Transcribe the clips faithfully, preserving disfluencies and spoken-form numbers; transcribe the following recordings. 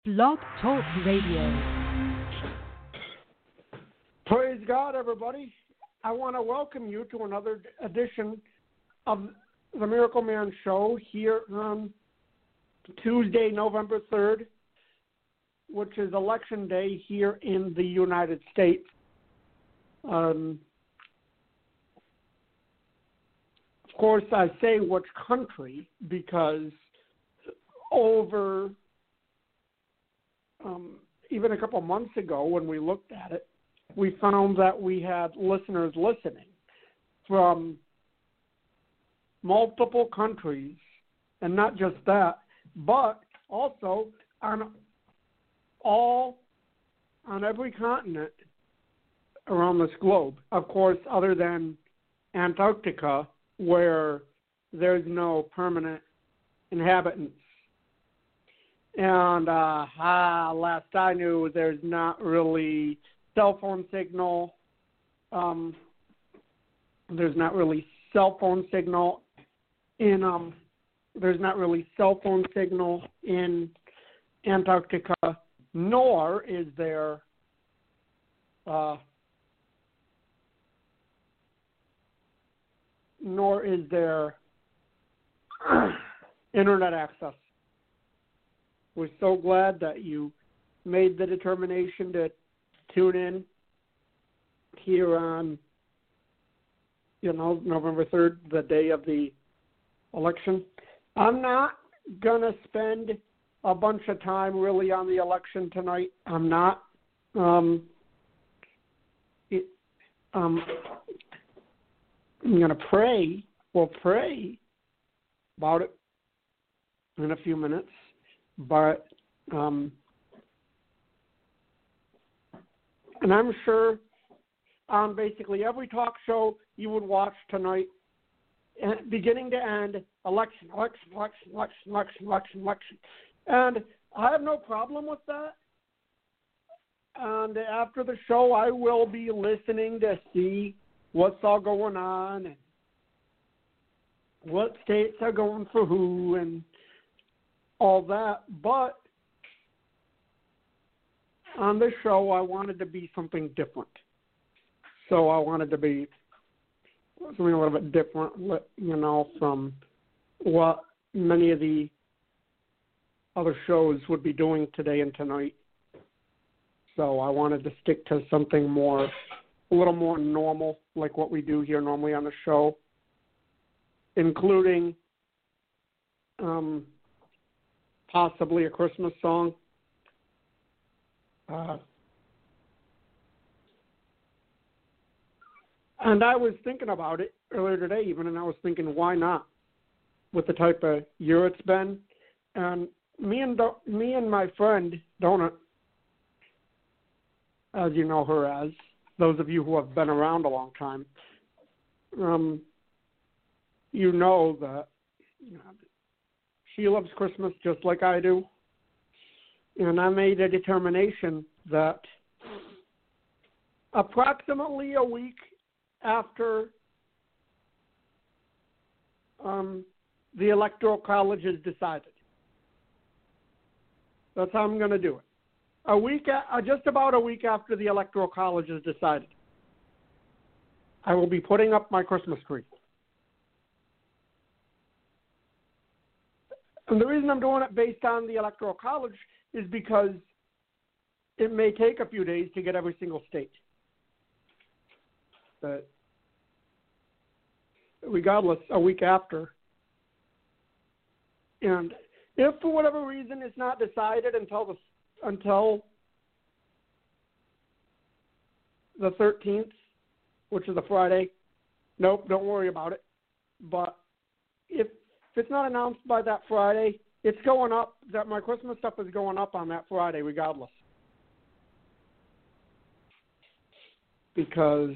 Blog Talk Radio. Praise God, everybody. I want to welcome you to another edition of the Miracle Man Show here on Tuesday, November third, which is Election Day here in the United States. Um, of course, I say which country because over um, even a couple months ago when we looked at it, we found that we had listeners listening from multiple countries, and not just that, but also on all, on every continent around this globe. Of course, other than Antarctica, where there's no permanent inhabitants. And uh, ah, last I knew, there's not really cell phone signal. Um, there's not really cell phone signal in um. There's not really cell phone signal in Antarctica, nor is there uh, nor is there internet access. We're so glad that you made the determination to tune in here on, you know, November third, the day of the election. I'm not going to spend a bunch of time really on the election tonight. I'm not. Um, it, um, I'm going to pray. We'll pray about it in a few minutes. But, um, and I'm sure on basically every talk show you would watch tonight, beginning to end, election, election, election, election, election, election, election. And I have no problem with that. And after the show, I will be listening to see what's all going on and what states are going for who and all that. But on this show, I wanted to be something different. So I wanted to be something a little bit different, you know, from what many of the other shows would be doing today and tonight. So I wanted to stick to something more, a little more normal, like what we do here normally on the show, including um, possibly a Christmas song. Uh, and I was thinking about it earlier today even, and I was thinking, why not? With the type of year it's been. And me and Do- me and my friend, Donut, as you know her as, those of you who have been around a long time, um, you know that you know, she loves Christmas just like I do. And I made a determination that approximately a week after um, the Electoral College is decided, that's how I'm going to do it. A week, uh, just about a week after the Electoral College is decided, I will be putting up my Christmas tree. And the reason I'm doing it based on the Electoral College is because it may take a few days to get every single state. But regardless, a week after. And if for whatever reason it's not decided until the until the thirteenth, which is a Friday, nope, don't worry about it. But if If it's not announced by that Friday, it's going up. That my Christmas stuff is going up on that Friday regardless. Because,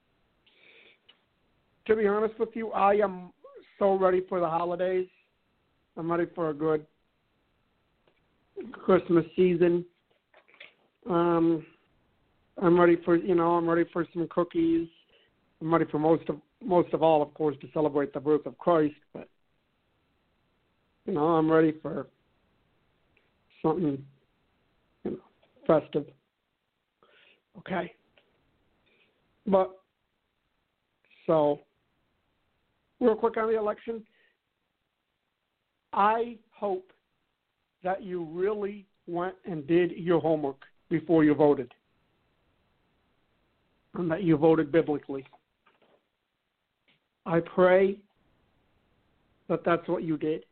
to be honest with you, I am so ready for the holidays. I'm ready for a good Christmas season. Um, I'm ready for, you know, I'm ready for some cookies. I'm ready for most of, most of all, of course, to celebrate the birth of Christ. But you know, I'm ready for something festive. Okay? But, so, real quick on the election, I hope that you really went and did your homework before you voted, and that you voted biblically. I pray that that's what you did.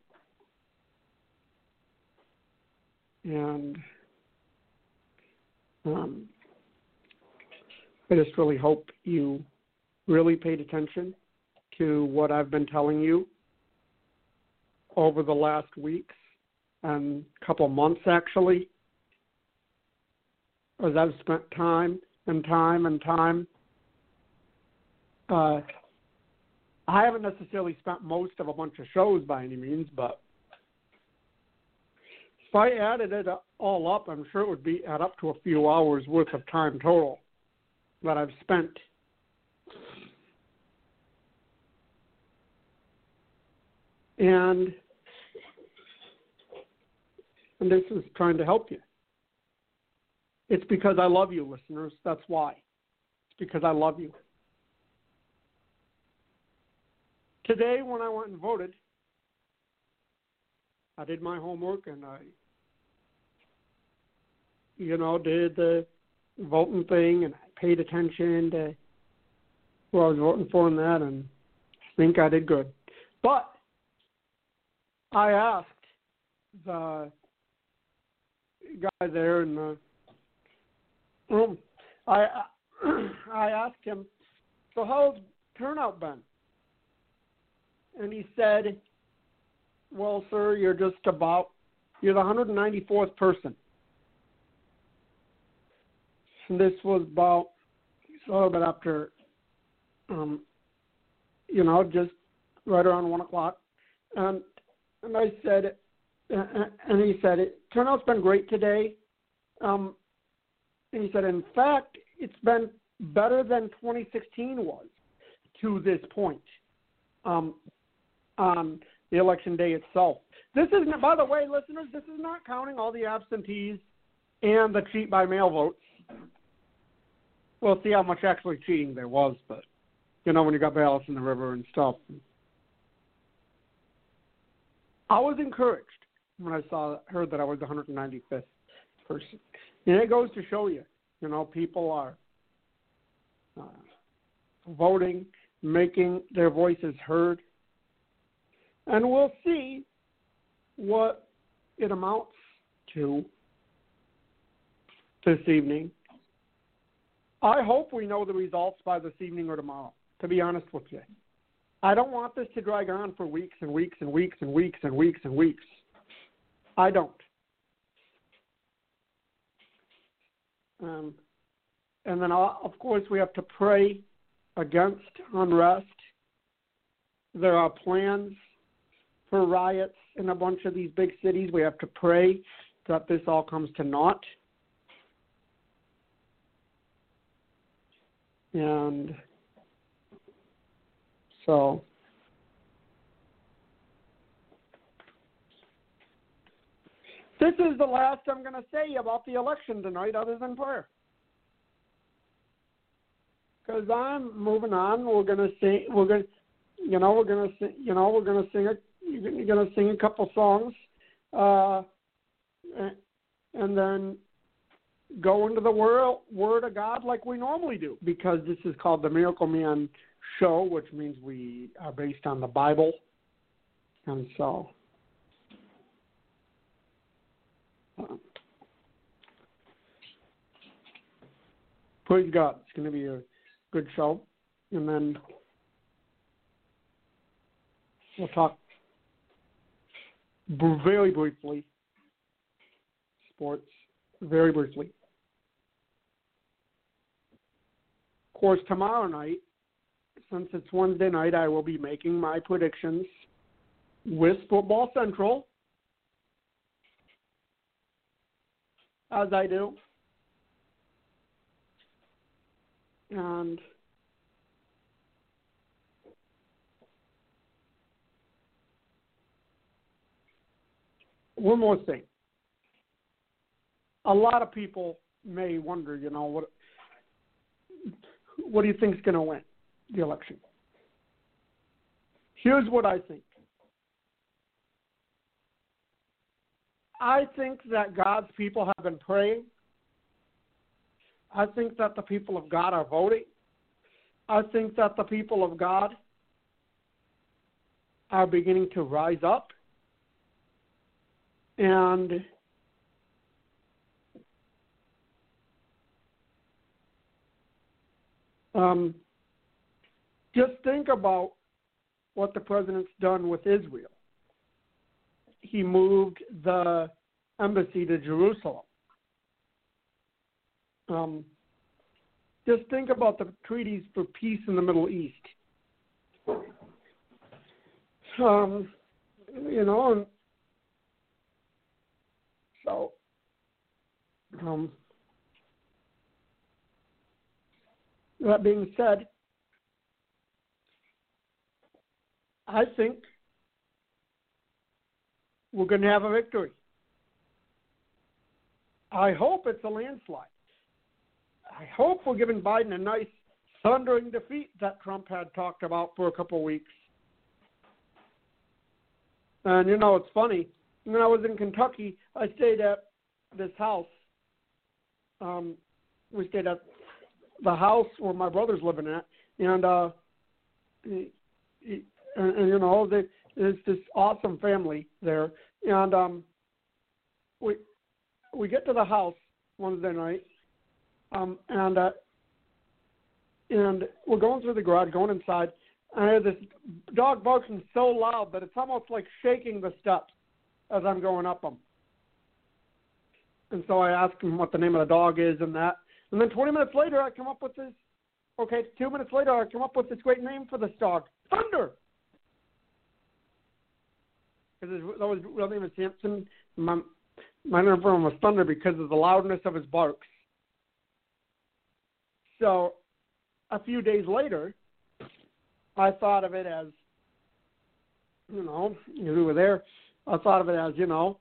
And um, I just really hope you really paid attention to what I've been telling you over the last weeks and couple months, actually, as I've spent time and time and time. Uh, I haven't necessarily spent most of a bunch of shows by any means, but if I added it all up, I'm sure it would be add up to a few hours worth of time total that I've spent. And, and this is trying to help you. It's because I love you, listeners. That's why. It's because I love you. Today, when I went and voted, I did my homework and I, you know, did the voting thing and I paid attention to who I was voting for and that, and I think I did good. But I asked the guy there in the room, I, I asked him, so how's turnout been? And he said, well, sir, you're just about, you're the one hundred ninety-fourth person. And this was about, a little bit after, um, you know, just right around one o'clock. And, and I said, uh, and he said, turnout's been great today. Um, and he said, in fact, it's been better than twenty sixteen was to this point. Um, on the election day itself. This isn't, by the way, listeners, this is not counting all the absentees and the cheat by mail votes. We'll see how much actually cheating there was, but, you know, when you got ballots in the river and stuff. I was encouraged when I saw, heard that I was the one hundred ninety-fifth person. And it goes to show you, you know, people are uh, voting, making their voices heard. And we'll see what it amounts to this evening. I hope we know the results by this evening or tomorrow, to be honest with you. I don't want this to drag on for weeks and weeks and weeks and weeks and weeks and weeks. I don't. Um, and then, uh, of course, we have to pray against unrest. There are plans for riots in a bunch of these big cities. We have to pray that this all comes to naught. And so this is the last I'm going to say about the election tonight other than prayer. Because I'm moving on. We're going to sing, we're going to, you know, we're going to sing, you know, we're going to sing it. You're going to sing a couple songs, uh, and then go into the word, word of God like we normally do, because this is called the Miracle Man Show, which means we are based on the Bible. And so, uh, praise God. It's going to be a good show. And then we'll talk very briefly, sports, very briefly. Of course, tomorrow night, since it's Wednesday night, I will be making my predictions with Football Central, as I do. And one more thing. A lot of people may wonder, you know, what what do you think is going to win the election? Here's what I think. I think that God's people have been praying. I think that the people of God are voting. I think that the people of God are beginning to rise up. And um, just think about what the president's done with Israel. He moved the embassy to Jerusalem. Um, just think about the treaties for peace in the Middle East. Um, you know, and so um, that being said, I think we're going to have a victory. I hope it's a landslide. I hope we're giving Biden a nice thundering defeat that Trump had talked about for a couple of weeks. And, you know, it's funny. When I was in Kentucky, I stayed at this house. Um, we stayed at the house where my brother's living at. And, uh, he, he, and, and you know, they, there's this awesome family there. And um, we we get to the house Wednesday night. Um, and uh, and we're going through the garage, going inside, and I hear this dog barking so loud that it's almost like shaking the steps as I'm going up them. And so I ask him what the name of the dog is and that. And then twenty minutes later, I come up with this. Okay, two minutes later, I come up with this great name for this dog, Thunder. Because that was real name is Samson. My my name for him was Thunder because of the loudness of his barks. So, a few days later, I thought of it as, you know, we were there, I thought of it as, you know,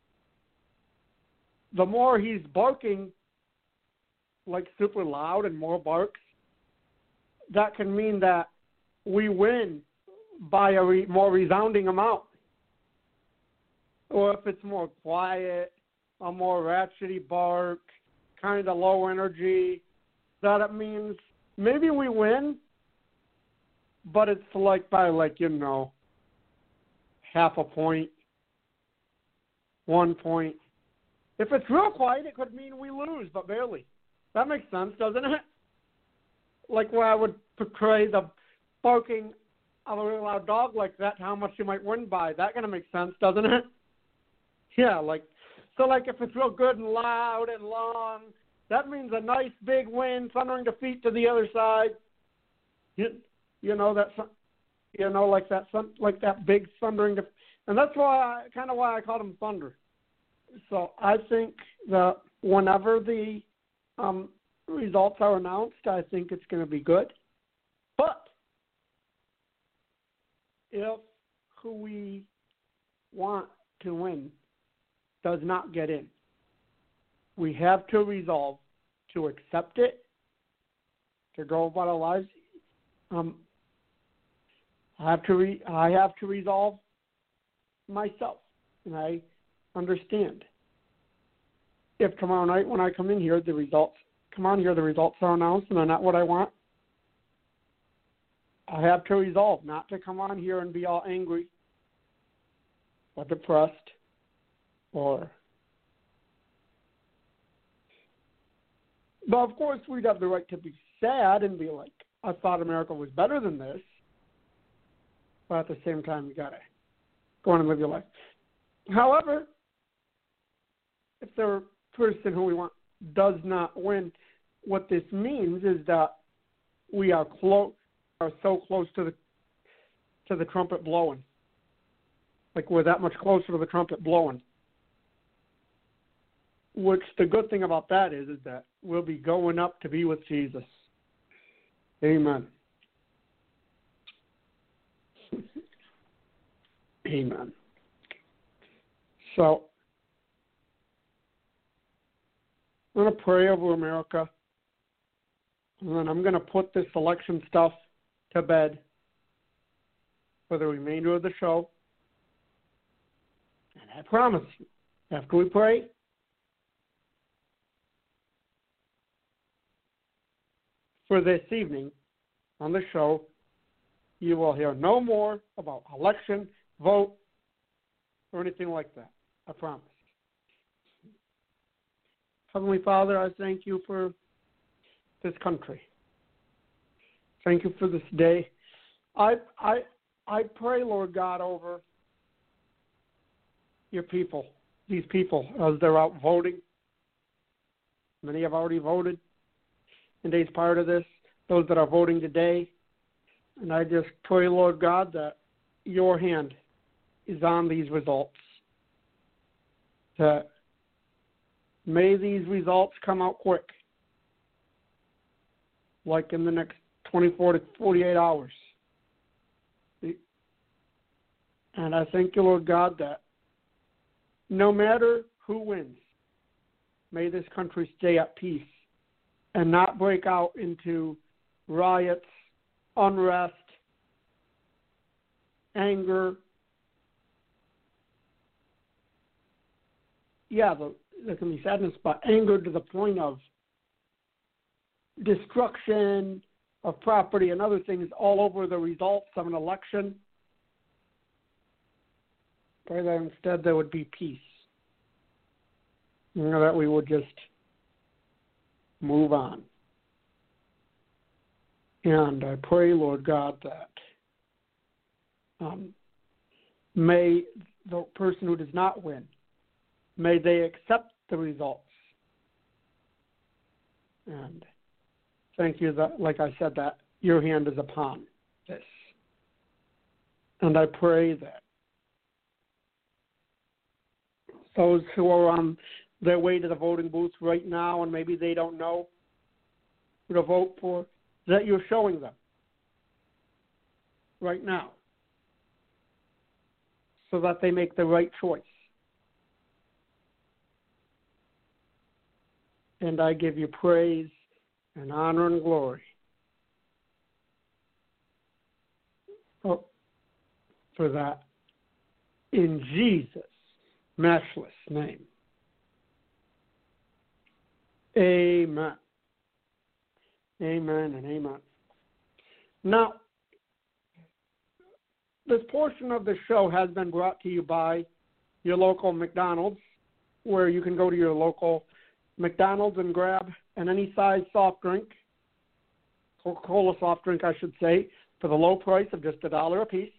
the more he's barking, like super loud and more barks, that can mean that we win by a re- more resounding amount. Or if it's more quiet, a more ratchety bark, kind of low energy, that it means maybe we win, but it's like by like, you know, half a point, one point. If it's real quiet, it could mean we lose, but barely. That makes sense, doesn't it? Like where I would portray the barking of a really loud dog like that, how much you might win by. That kind of makes sense, doesn't it? Yeah, like, so like if it's real good and loud and long, that means a nice big win, thundering defeat to the other side. You, you know that, you know, like that, like that big thundering defeat, and that's why, I, kind of why I called him Thunder. So I think that whenever the um, results are announced, I think it's going to be good. But if who we want to win does not get in, we have to resolve to accept it, to go about our lives. Um, I have to re- I have to resolve myself, and I understand. If tomorrow night when I come in here, the results come on here, the results are announced, and they're not what I want, I have to resolve not to come on here and be all angry or depressed or. But of course, we'd have the right to be sad and be like, I thought America was better than this. But at the same time, you got to go on and live your life. However, if the person who we want does not win, what this means is that we are close, are so close to the to the trumpet blowing. Like we're that much closer to the trumpet blowing. Which the good thing about that is, is that we'll be going up to be with Jesus. Amen. Amen. So, I'm going to pray over America, and then I'm going to put this election stuff to bed for the remainder of the show. And I promise you, after we pray, for this evening on the show, you will hear no more about election, vote, or anything like that. I promise. Heavenly Father, I thank you for this country. Thank you for this day. I I I pray, Lord God, over your people, these people, as they're out voting. Many have already voted in days prior to this, those that are voting today. And I just pray, Lord God, that your hand is on these results. That may these results come out quick, like in the next twenty-four to forty-eight hours. And I thank you, Lord God, that no matter who wins, may this country stay at peace and not break out into riots, unrest, anger. Yeah, the, there can be sadness, but anger to the point of destruction of property and other things all over the results of an election. Pray that instead there would be peace. You know, that we would just move on. And I pray, Lord God, that um, may the person who does not win, may they accept the results. And thank you that, like I said, that your hand is upon this. And I pray that those who are on their way to the voting booths right now and maybe they don't know who to vote for, that you're showing them right now so that they make the right choice. And I give you praise and honor and glory for that in Jesus' matchless name. Amen. Amen and amen. Now, this portion of the show has been brought to you by your local McDonald's, where you can go to your local McDonald's and grab an any size soft drink, Coca-Cola soft drink, I should say, for the low price of just a dollar a piece.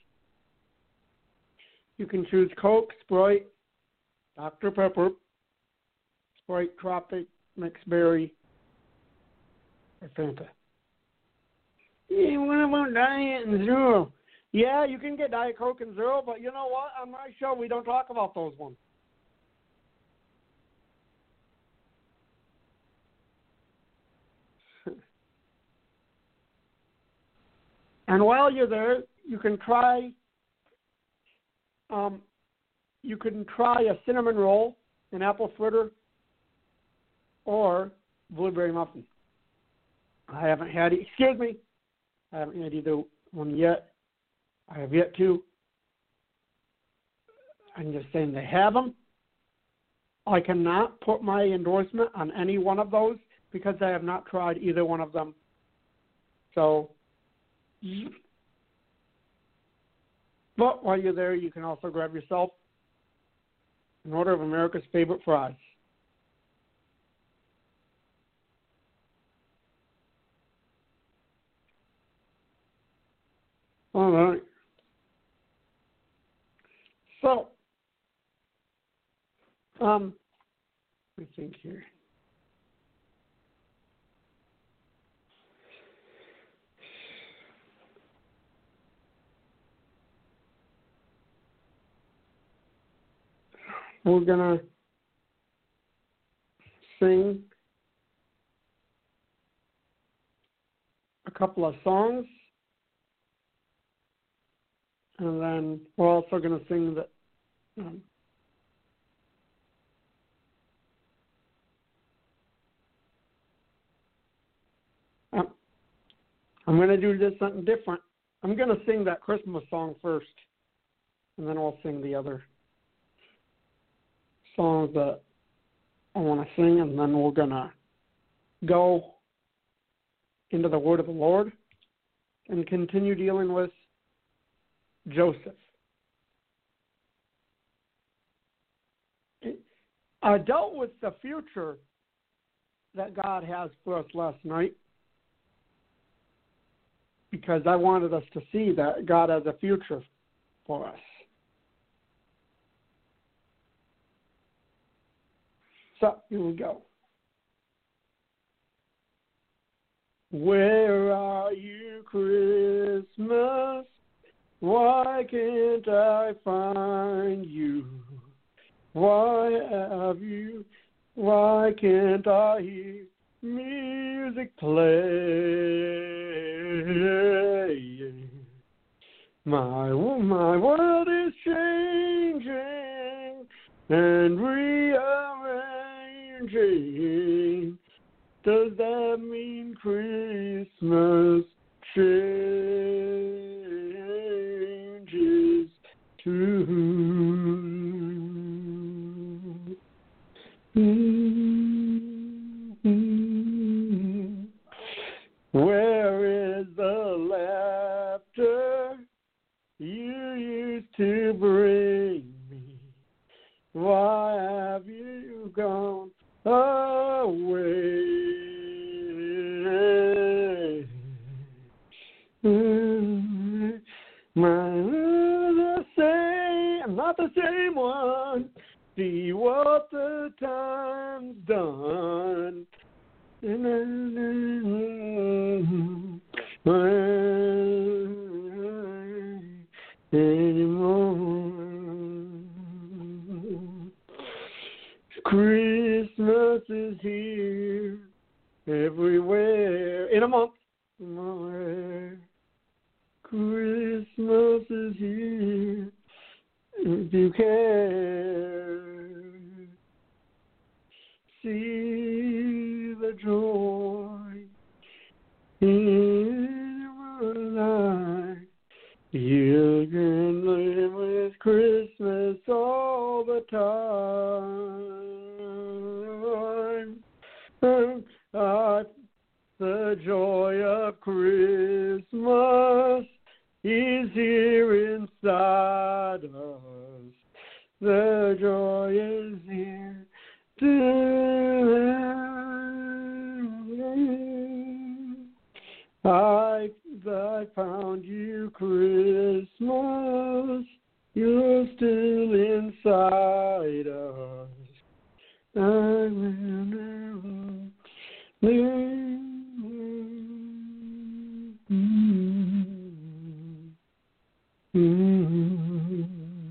You can choose Coke, Sprite, Doctor Pepper, Sprite, Tropic, Mixed Berry, or Fanta. Yeah, what about Diet and Zero? Yeah, you can get Diet Coke and Zero, but you know what? On my show, we don't talk about those ones. And while you're there, you can try um, you can try a cinnamon roll, an apple fritter, or blueberry muffin. I haven't had it. Excuse me. I haven't had either one yet. I have yet to. I'm just saying they have them. I cannot put my endorsement on any one of those because I have not tried either one of them. So, but while you're there, you can also grab yourself an order of America's favorite fries. All right. So, um, let me think here. We're going to sing a couple of songs, and then we're also going to sing the um, I'm going to do this something different. I'm going to sing that Christmas song first, and then I'll sing the other songs that I want to sing, and then we're going to go into the Word of the Lord and continue dealing with Joseph. I dealt with the future that God has for us last night because I wanted us to see that God has a future for us. So, here we go. Where are you, Christmas? Why can't I find you? Why have you, why can't I hear music play? My, my world is changing and rearranging. Does that mean Christmas changes too? Mm-hmm. Where is the laughter you used to bring me? Why have you gone away? Mm-hmm. My, the same, I'm not the same one. See what the time's done. Anymore. Christmas is here everywhere. In a month. Christmas is here. If you care, see the joy in your life. You can live with Christmas all the time. Uh, the joy of Christmas is here inside us. The joy is here too. I, I found you, Christmas. You're still inside us. I will never leave. Mm-hmm.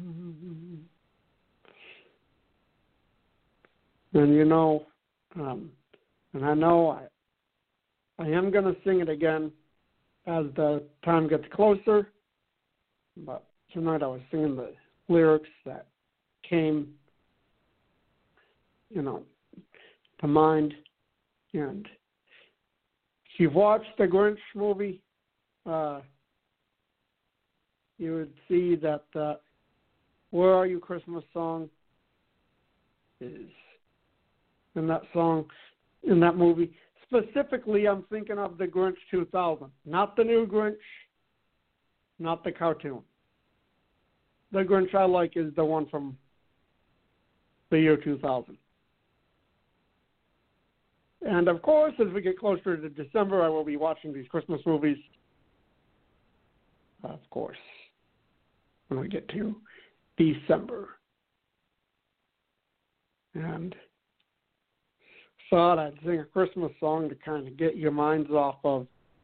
And you know, um, and I know I, I am going to sing it again as the time gets closer, but tonight I was singing the lyrics that came, you know, to mind. And if you've watched the Grinch movie, uh, you would see that the Where Are You Christmas song is in that song, in that movie. Specifically, I'm thinking of the Grinch two thousand, not the new Grinch, not the cartoon. The Grinch I like is the one from the year two thousand. And of course, as we get closer to December, I will be watching these Christmas movies. Of course, when we get to December. And thought I'd sing a Christmas song to kind of get your minds off of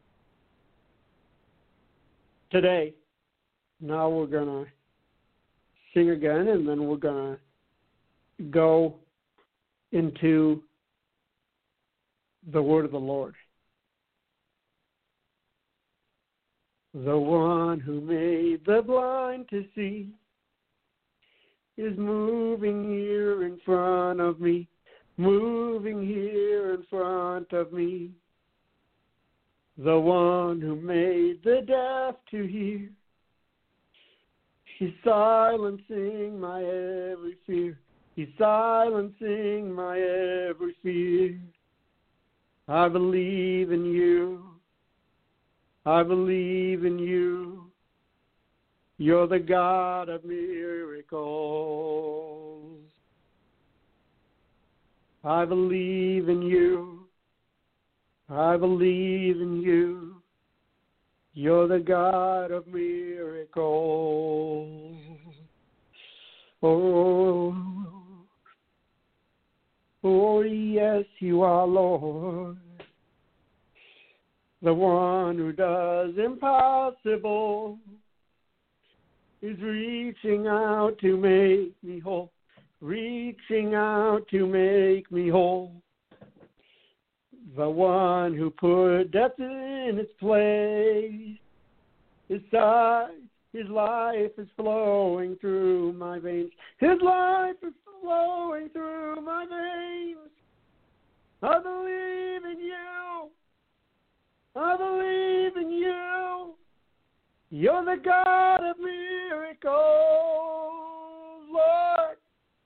today. Now we're going to sing again, and then we're going to go into the word of the Lord. The one who made the blind to see is moving here in front of me, moving here in front of me. the one who made the deaf to hear. He's silencing my every fear. He's silencing my every fear. I believe in you. I believe in you. You're the God of miracles. I believe in you. I believe in you. You're the God of miracles. Oh, oh yes, you are, Lord. The one who does impossible is reaching out to make me whole, reaching out to make me whole. The one who put death in its place, his side, his life is flowing through my veins. His life is flowing through my veins. I believe in you. I believe in you. You're the God of miracles, Lord.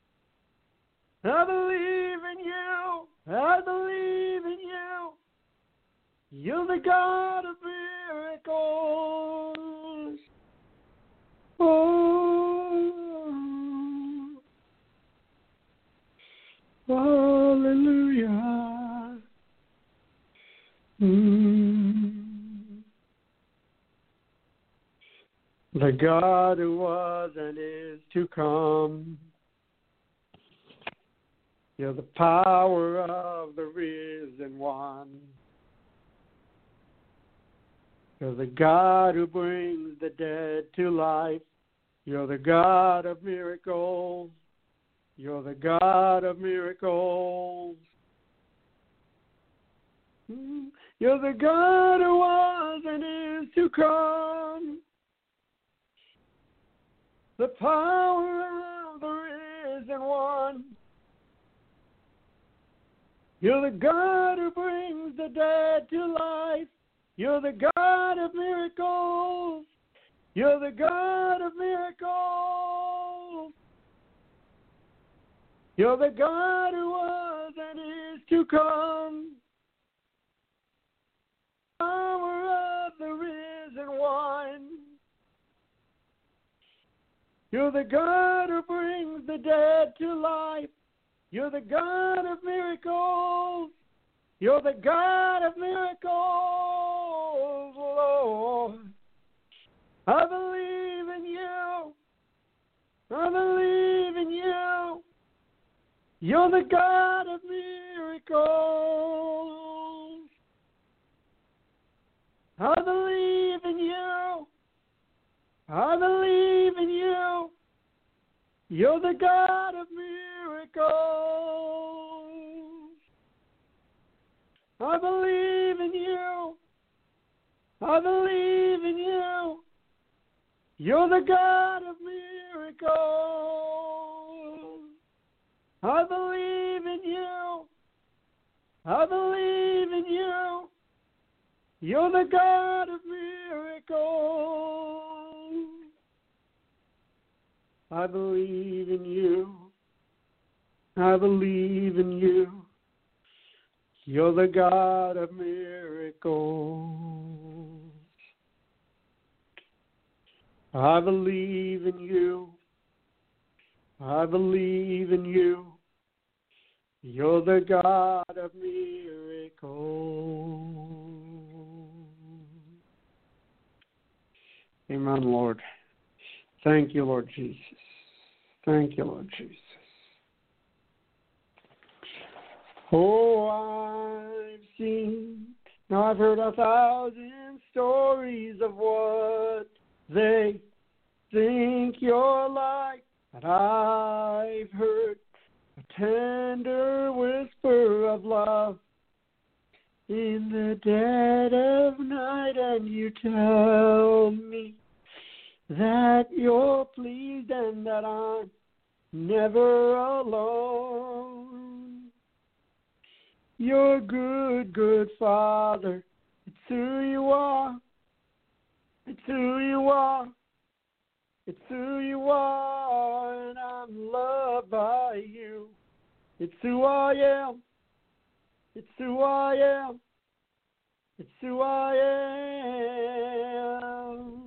I believe in you. I believe in you. You're the God of miracles. Oh, hallelujah. Mm. The God who was and is to come. You're the power of the risen one. You're the God who brings the dead to life. You're the God of miracles. You're the God of miracles. You're the God who was and is to come. The power of the risen one. You're the God who brings the dead to life. You're the God of miracles. You're the God of miracles. You're the God who was and is to come. Power of the risen one. You're the God who brings the dead to life. You're the God of miracles. You're the God of miracles, Lord. I believe in you. I believe in you. You're the God of miracles. I believe in you. I believe in you. You're the God of miracles. I believe in you. I believe in you. You're the God of miracles. I believe in you. I believe in you. You're the God of miracles. I believe in you. I believe in you. You're the God of miracles. I believe in you. I believe in you. You're the God of miracles. Amen, Lord. Thank you, Lord Jesus. Thank you, Lord Jesus. Oh, I've seen, now I've heard a thousand stories of what they think you're like, but I've heard a tender whisper of love in the dead of night, and you tell me that you're pleased and that I'm never alone. You're good, good Father. It's who you are. It's who you are. It's who you are, and I'm loved by you. It's who I am. It's who I am. It's who I am.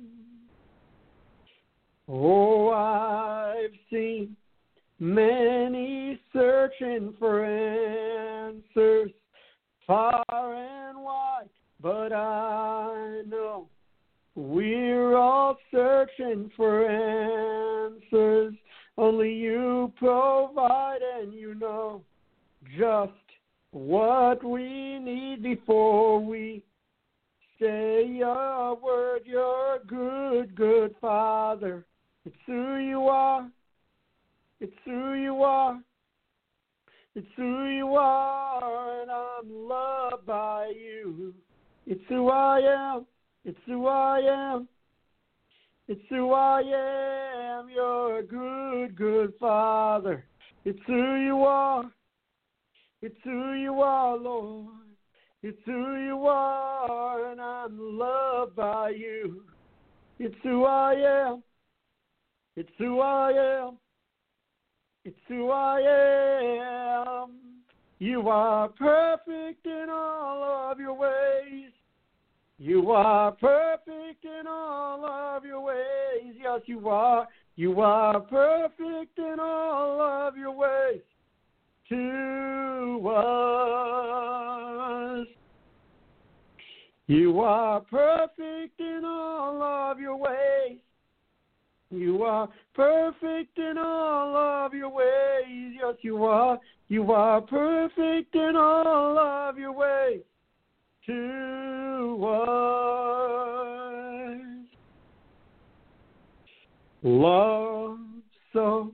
Oh, I've seen many searching for answers far and wide, but I know we're all searching for answers. Only you provide, and you know just what we need before we say a word. You're a good, good Father. It's who you are. It's who you are. It's who you are, and I'm loved by you. It's who I am. It's who I am. It's who I am. You're a good, good Father. It's who you are. It's who you are, Lord. It's who you are, and I'm loved by you. It's who I am. It's who I am. It's who I am. You are perfect in all of your ways. You are perfect in all of your ways. Yes, you are. You are perfect in all of your ways to us. You are perfect in all of your ways. You are perfect in all of your ways. Yes, you are. You are perfect in all of your ways to us. Love so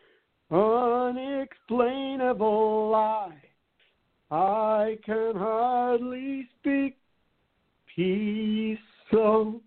unexplainable, I, I can hardly speak. Peace so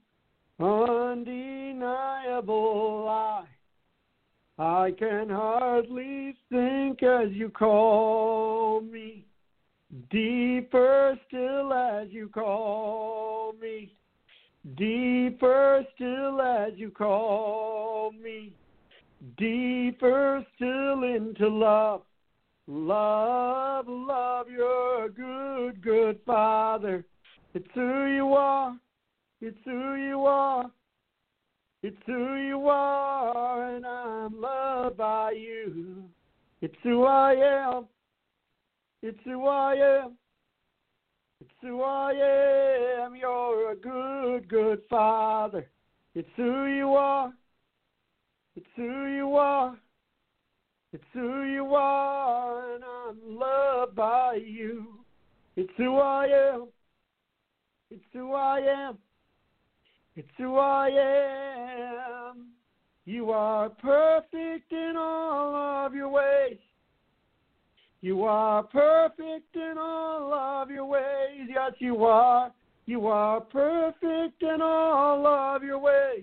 undeniable, I, I can hardly think as you call me. Deeper still as you call me. Deeper still as you call me. Deeper still into love. Love, love, you're a good, good Father. It's who you are. It's who you are. It's who you are, and I'm loved by you. It's who I am. It's who I am. It's who I am. You're a good, good Father. It's who you are. It's who you are. It's who you are, and I'm loved by you. It's who I am. It's who I am. It's who I am. You are perfect in all of your ways. You are perfect in all of your ways. Yes, you are. You are perfect in all of your ways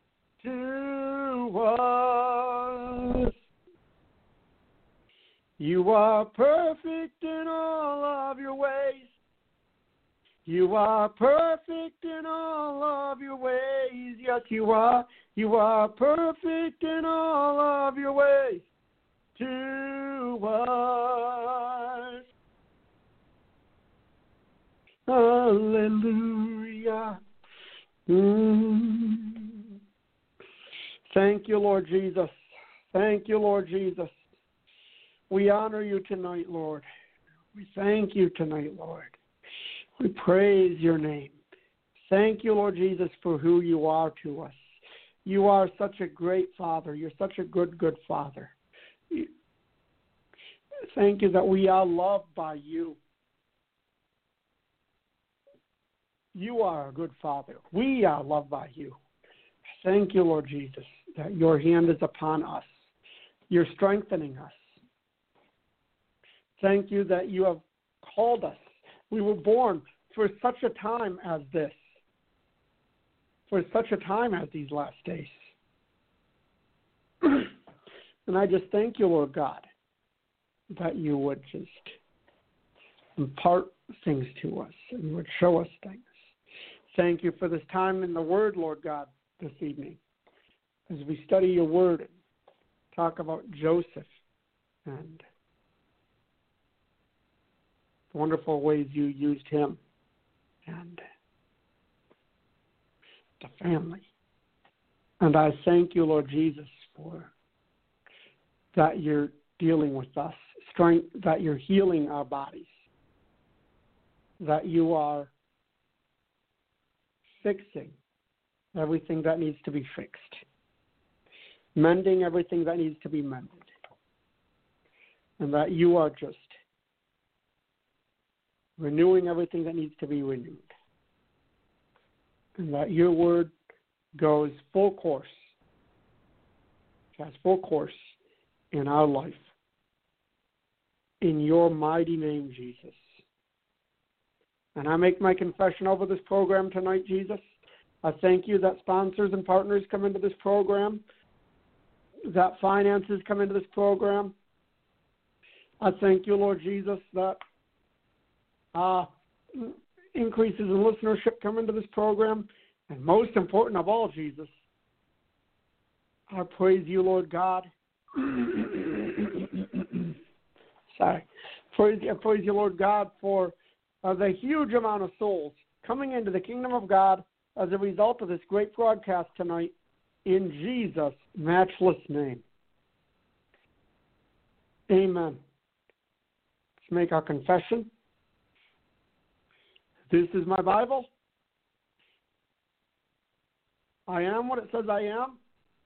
to us. You are perfect in all of your ways. You are perfect in all of your ways. Yes, you are. You are perfect in all of your ways to us. Hallelujah. Mm. Thank you, Lord Jesus. Thank you, Lord Jesus. We honor you tonight, Lord. We thank you tonight, Lord. We praise your name. Thank you, Lord Jesus, for who you are to us. You are such a great Father. You're such a good, good Father. Thank you that we are loved by you. You are a good Father. We are loved by you. Thank you, Lord Jesus, that your hand is upon us. You're strengthening us. Thank you that you have called us. We were born for such a time as this, for such a time as these last days. And I just thank you, Lord God, that you would just impart things to us and you would show us things. thank you for this time in the Word, Lord God, this evening. As we study your Word and talk about Joseph and the wonderful ways you used him and the family. And I thank you, Lord Jesus, for that you're dealing with us, strength, that you're healing our bodies, that you are fixing everything that needs to be fixed, mending everything that needs to be mended, and that you are just renewing everything that needs to be renewed, and that your word goes full course, has full course in our life. In your mighty name, Jesus. And I make my confession over this program tonight, Jesus. I thank you that sponsors and partners come into this program, that finances come into this program. I thank you, Lord Jesus, that uh, increases in listenership come into this program. And most important of all, Jesus, I praise you, Lord God. Sorry. Praise, I praise you, Lord God, for uh, the huge amount of souls coming into the kingdom of God as a result of this great broadcast tonight, in Jesus' matchless name. Amen. Let's make our confession. This is my Bible. I am what it says I am.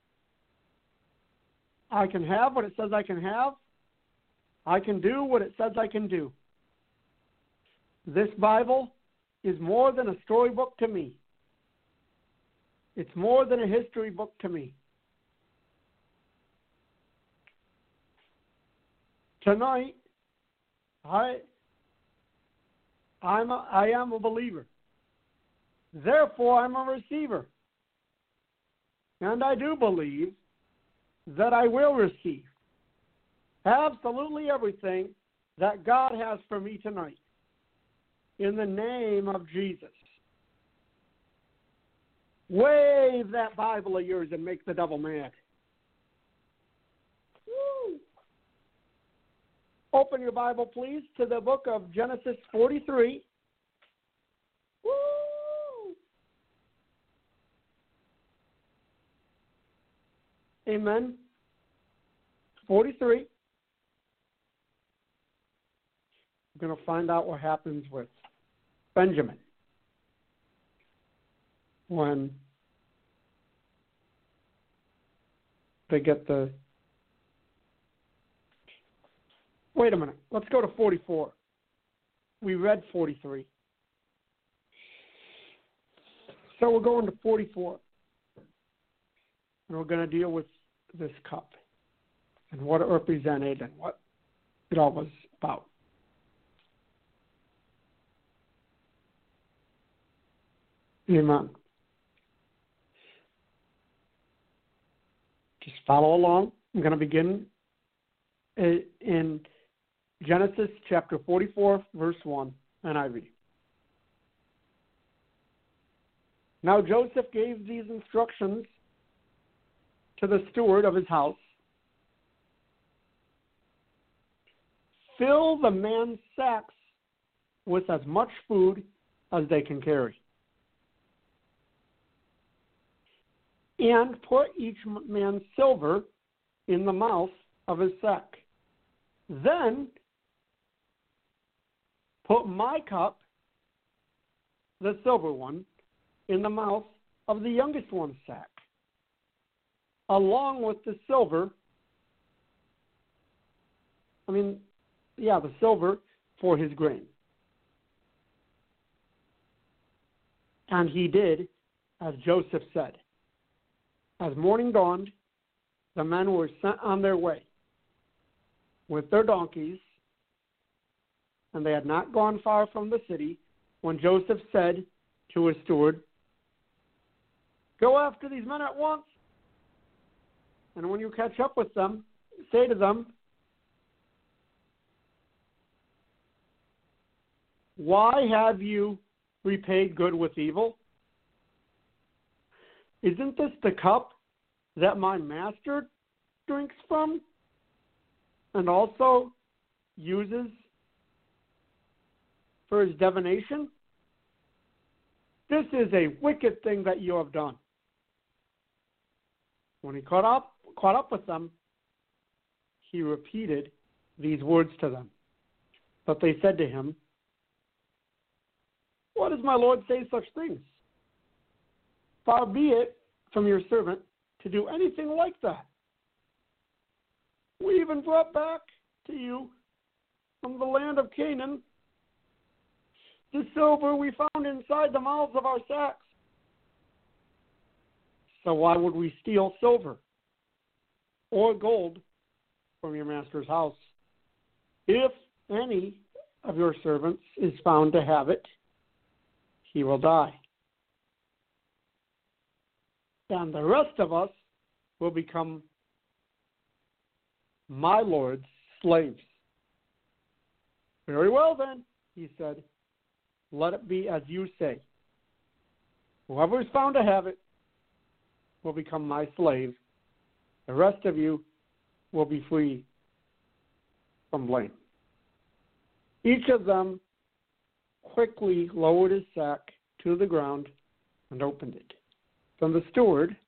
I can have what it says I can have. I can do what it says I can do. This Bible is more than a storybook to me. It's more than a history book to me. Tonight, I, I'm a, I am a believer. Therefore, I'm a receiver. And I do believe that I will receive absolutely everything that God has for me tonight. In the name of Jesus. Wave that Bible of yours and make the devil mad. Woo. Open your Bible, please, to the book of Genesis forty-three. Woo. Amen. forty-three. We're going to find out what happens with Benjamin when they get the... Wait a minute. Let's go to forty-four. We read forty-three. So we're going to forty-four. And we're going to deal with this cup and what it represented and what it all was about. Amen. Just follow along. I'm going to begin in Genesis chapter forty-four, verse one, and I read. Now Joseph gave these instructions to the steward of his house. Fill the man's sacks with as much food as they can carry, and put each man's silver in the mouth of his sack. Then put my cup, the silver one, in the mouth of the youngest one's sack, along with the silver, I mean, yeah, the silver for his grain. And he did as Joseph said. As morning dawned, the men were sent on their way with their donkeys, and they had not gone far from the city when Joseph said to his steward, "Go after these men at once, and when you catch up with them, say to them, 'Why have you repaid good with evil? Isn't this the cup that my master drinks from and also uses for his divination? This is a wicked thing that you have done. When he caught up, caught up with them, he repeated these words to them. But they said to him, "Why does my Lord say such things? Far be it from your servant to do anything like that. We even brought back to you from the land of Canaan the silver we found inside the mouths of our sacks. So why would we steal silver or gold from your master's house? If any of your servants is found to have it, he will die. And the rest of us will become my Lord's slaves." "Very well then," he said, "let it be as you say. Whoever is found to have it will become my slave. The rest of you will be free from blame." Each of them quickly lowered his sack to the ground and opened it. Then the steward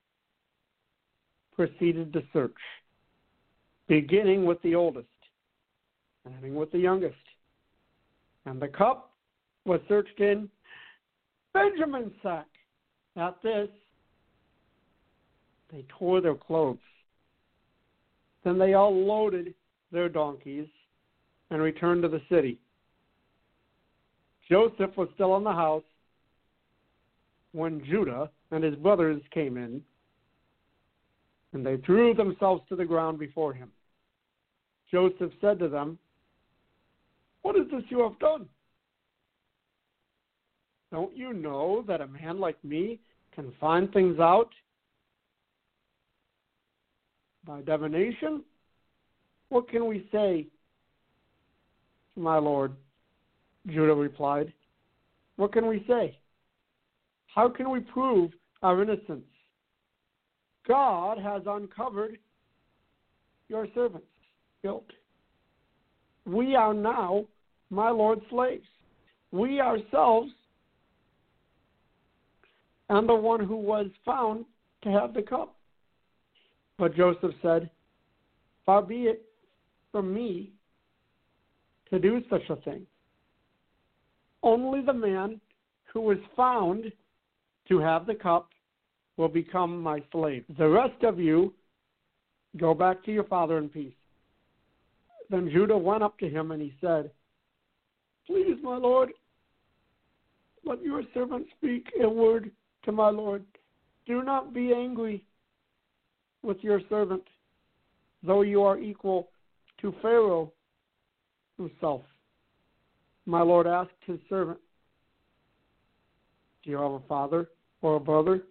proceeded to search, beginning with the oldest and ending with the youngest. And the cup was searched in Benjamin's sack. At this, they tore their clothes. Then they all loaded their donkeys and returned to the city. Joseph was still in the house when Judah and his brothers came in, and they threw themselves to the ground before him. Joseph said to them, "What is this you have done? Don't you know that a man like me can find things out by divination? What can we say, my lord?" Judah replied, "What can we say? How can we prove our innocence? God has uncovered your servant's guilt. We are now my Lord's slaves. We ourselves and the one who was found to have the cup." But Joseph said, "Far be it from me to do such a thing. Only the man who was found to have the cup will become my slave. The rest of you go back to your father in peace." Then Judah went up to him and he said, "Please, my lord, let your servant speak a word to my lord. Do not be angry with your servant, though you are equal to Pharaoh himself." My lord asked his servant, "Do you have a father or a brother?"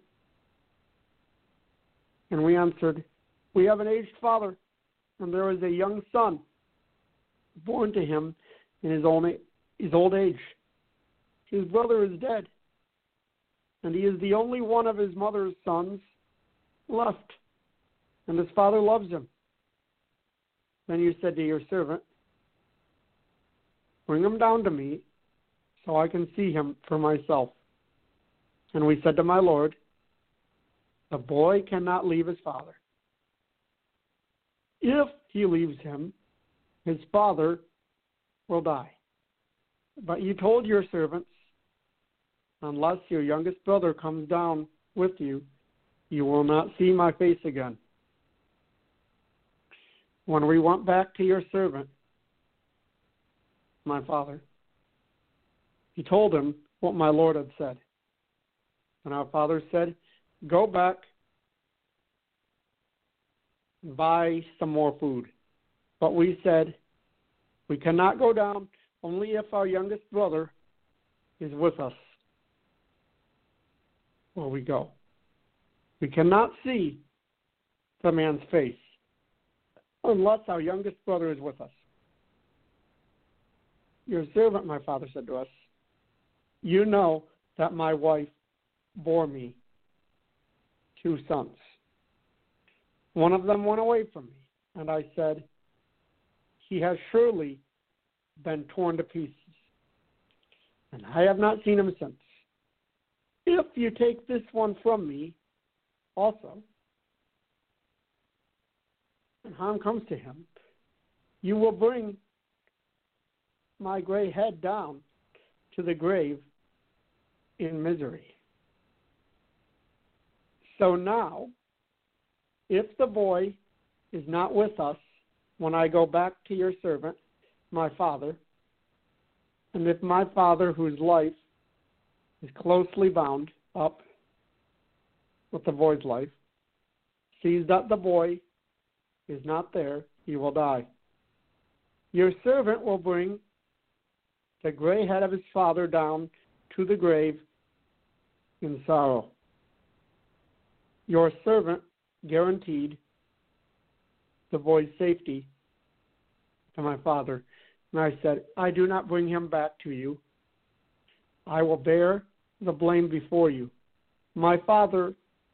And we answered, "We have an aged father, and there is a young son born to him in his old, his old age. His brother is dead, and he is the only one of his mother's sons left, and his father loves him." Then you said to your servant, "Bring him down to me so I can see him for myself." And we said to my lord, "The boy cannot leave his father. If he leaves him, his father will die. But you told your servants, unless your youngest brother comes down with you, you will not see my face again." When we went back to your servant, my father, he told him what my lord had said. And our father said, "Go back and buy some more food." But we said, "We cannot go down only if our youngest brother is with us where we go. We cannot see the man's face unless our youngest brother is with us." Your servant, my father said to us, "You know that my wife bore me two sons. One of them went away from me, and I said, he has surely been torn to pieces, and I have not seen him since. If you take this one from me also, and harm comes to him, you will bring my gray head down to the grave in misery. So now, if the boy is not with us when I go back to your servant, my father, and if my father, whose life is closely bound up with the boy's life, sees that the boy is not there, he will die. Your servant will bring the gray head of his father down to the grave in sorrow. Your servant guaranteed the boy's safety to my father. And I said, I do not bring him back to you. I will bear the blame before you. My father,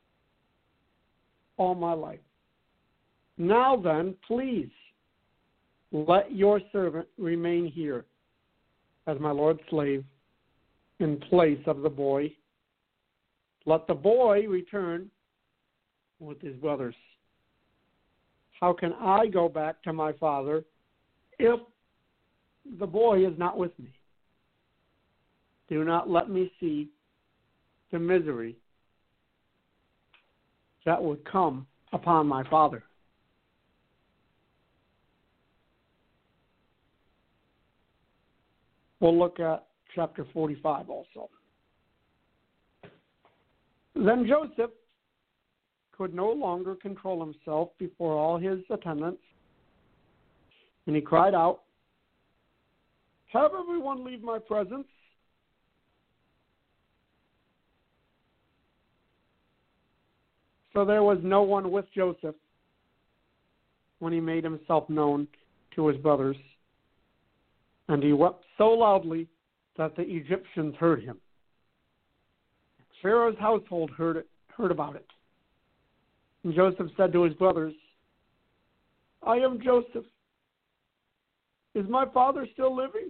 all my life. Now then, please, let your servant remain here as my Lord's slave in place of the boy. Let the boy return with his brothers. How can I go back to my father if the boy is not with me? Do not let me see the misery that would come upon my father. We'll look at chapter forty-five also. Then Joseph could no longer control himself before all his attendants, and he cried out, have everyone leave my presence. So there was no one with Joseph when he made himself known to his brothers, and he wept so loudly that the Egyptians heard him. Pharaoh's household heard it, heard about it. And Joseph said to his brothers, I am Joseph. Is my father still living?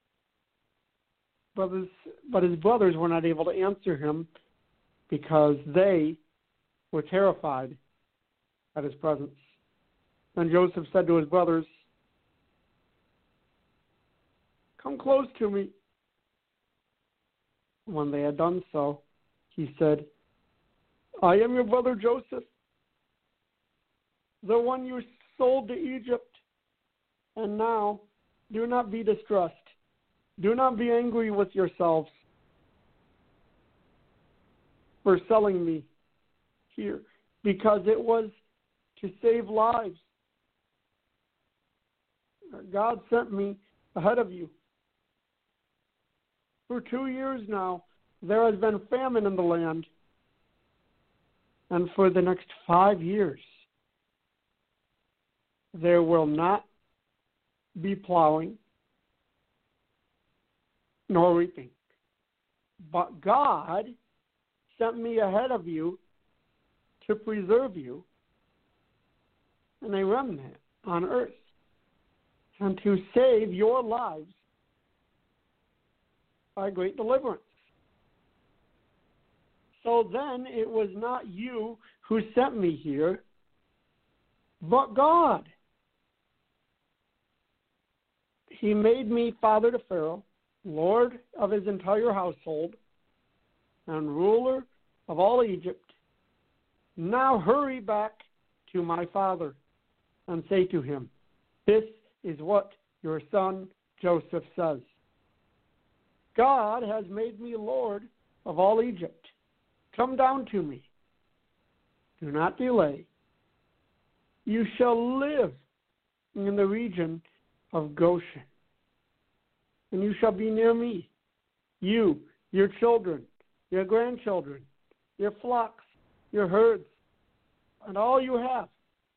But his, but his brothers were not able to answer him because they were terrified at his presence. Then Joseph said to his brothers, come close to me. When they had done so, he said, I am your brother Joseph, the one you sold to Egypt. And now, do not be distressed. Do not be angry with yourselves for selling me here, because it was to save lives. God sent me ahead of you. For two years now, there has been famine in the land. And for the next five years, there will not be plowing nor reaping. But God sent me ahead of you to preserve you and a remnant on earth, and to save your lives by great deliverance. So then it was not you who sent me here, but God. He made me father to Pharaoh, lord of his entire household, and ruler of all Egypt. Now hurry back to my father and say to him, this is what your son Joseph says. God has made me lord of all Egypt. Come down to me. Do not delay. You shall live in the region of Goshen, and you shall be near me, you, your children, your grandchildren, your flocks, your herds, and all you have.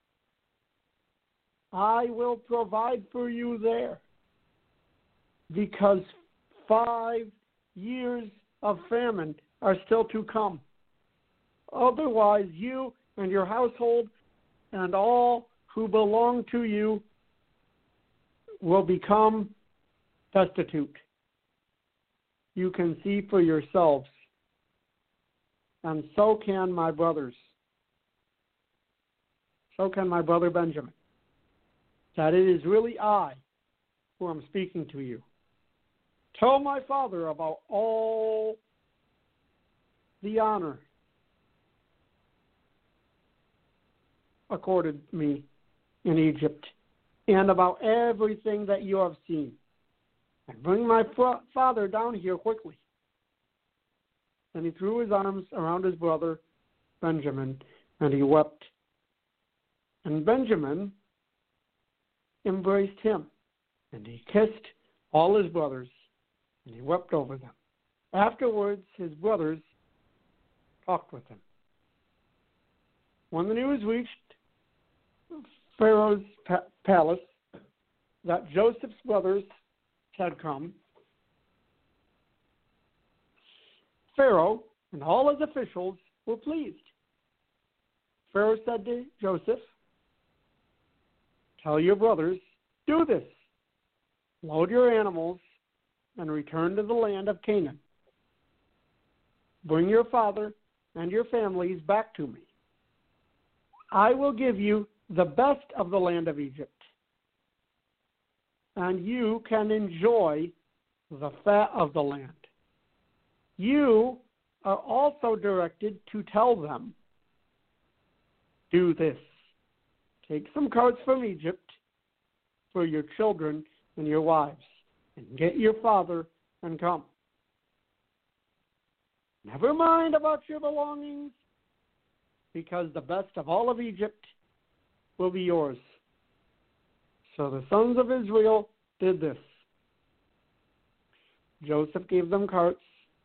I will provide for you there, because five years of famine are still to come Otherwise, you and your household and all who belong to you will become destitute. You can see for yourselves, and so can my brothers. So can my brother Benjamin, that it is really I who am speaking to you. Tell my father about all the honor accorded me in Egypt, and about everything that you have seen. And bring my fr- father down here quickly. Then he threw his arms around his brother Benjamin, and he wept. And Benjamin embraced him, and he kissed all his brothers, and he wept over them. Afterwards, his brothers talked with him. When the news reached Pharaoh's pa- palace that Joseph's brothers had come, Pharaoh and all his officials were pleased. Pharaoh said to Joseph, "Tell your brothers, do this. Load your animals and return to the land of Canaan. Bring your father and your families back to me. I will give you the best of the land of Egypt, and you can enjoy the fat of the land. You are also directed to tell them, do this. Take some carts from Egypt for your children and your wives, and get your father and come. Never mind about your belongings, because the best of all of Egypt will be yours." So the sons of Israel did this. Joseph gave them carts,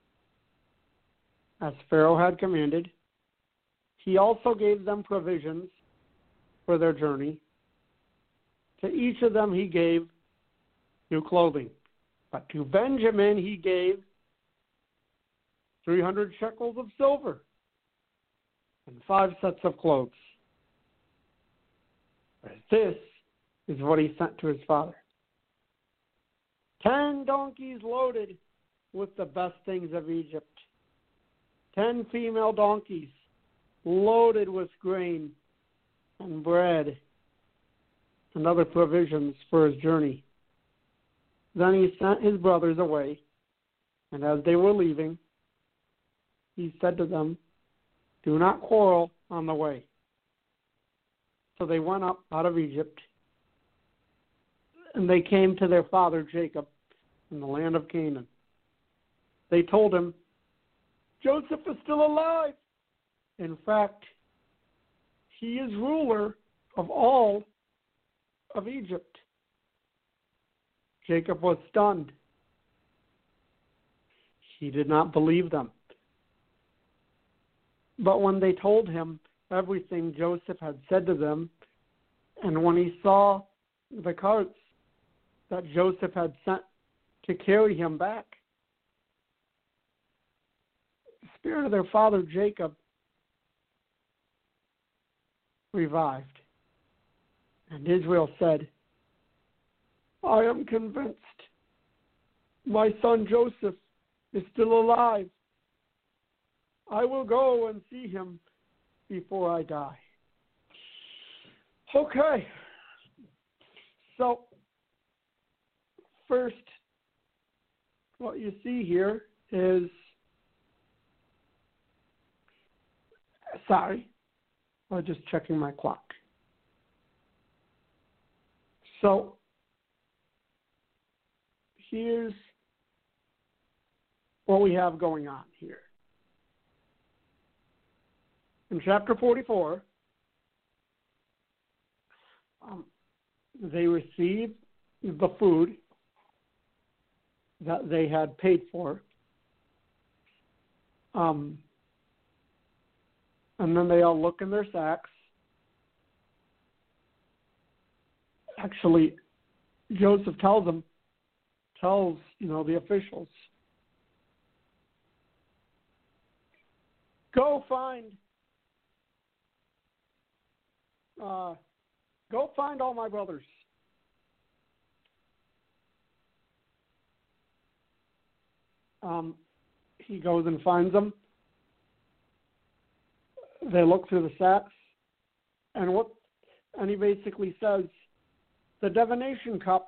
as Pharaoh had commanded. He also gave them provisions for their journey. To each of them he gave new clothing. But to Benjamin he gave three hundred shekels of silver and five sets of clothes. This is what he sent to his father. Ten donkeys loaded with the best things of Egypt. Ten female donkeys loaded with grain and bread and other provisions for his journey. Then he sent his brothers away, and as they were leaving, he said to them, "Do not quarrel on the way." So they went up out of Egypt, and they came to their father Jacob in the land of Canaan. They told him, "Joseph is still alive. In fact, he is ruler of all of Egypt." Jacob was stunned. He did not believe them. But when they told him everything Joseph had said to them, and when he saw the carts that Joseph had sent to carry him back, the spirit of their father Jacob revived. And Israel said, "I am convinced my son Joseph is still alive. I will go and see him before I die." Okay. So, first, what you see here is, sorry, I was just checking my clock. So, here's what we have going on here. In chapter forty-four, um, they received the food that they had paid for, um, and then they all look in their sacks. Actually, Joseph tells them, tells, you know, the officials, "Go find uh, go find all my brothers. Um, he goes and finds them. They look through the sacks, and what? And he basically says, the divination cup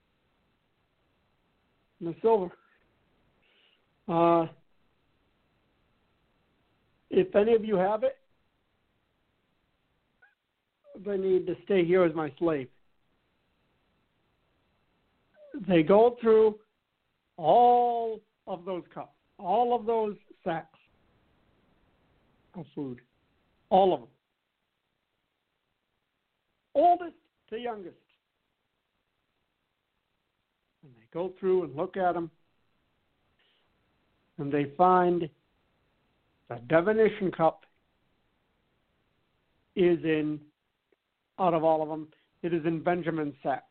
and the silver. Uh, if any of you have it, they need to stay here as my slave. They go through all of those cups, all of those sacks of food, all of them. Oldest to youngest. And they go through and look at them, and they find the divination cup is in, out of all of them, it is in Benjamin's sack.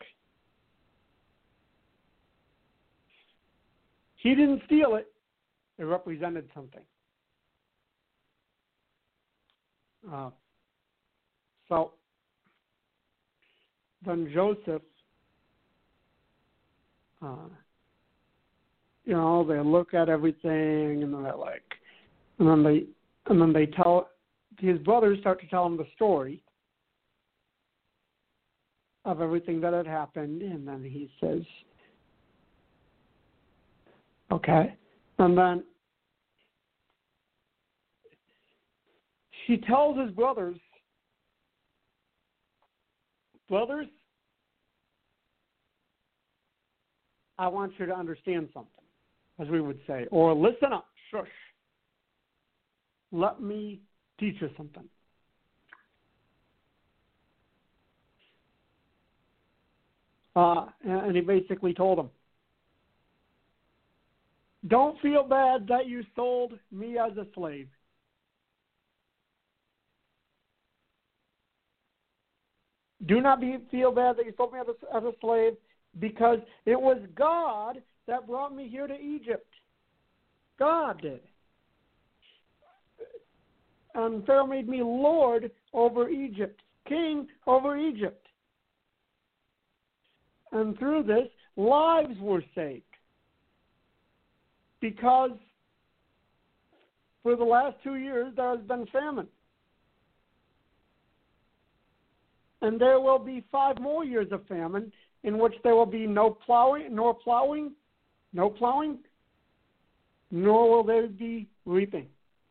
He didn't steal it. It represented something. Uh, so then Joseph, uh, you know, they look at everything, and they're like, and then they, and then they tell his brothers start to tell him the story of everything that had happened, and then he says, okay, and then he tells his brothers, brothers, I want you to understand something, as we would say, or listen up, shush. Let me teach you something. Uh, and he basically told them, don't feel bad that you sold me as a slave. Do not be, feel bad that you sold me as a, as a slave, because it was God that brought me here to Egypt. God did. And Pharaoh made me Lord over Egypt, king over Egypt. And through this, lives were saved. Because for the last two years, there has been famine. And there will be five more years of famine in which there will be no plowing, nor plowing, no plowing, nor will there be reaping.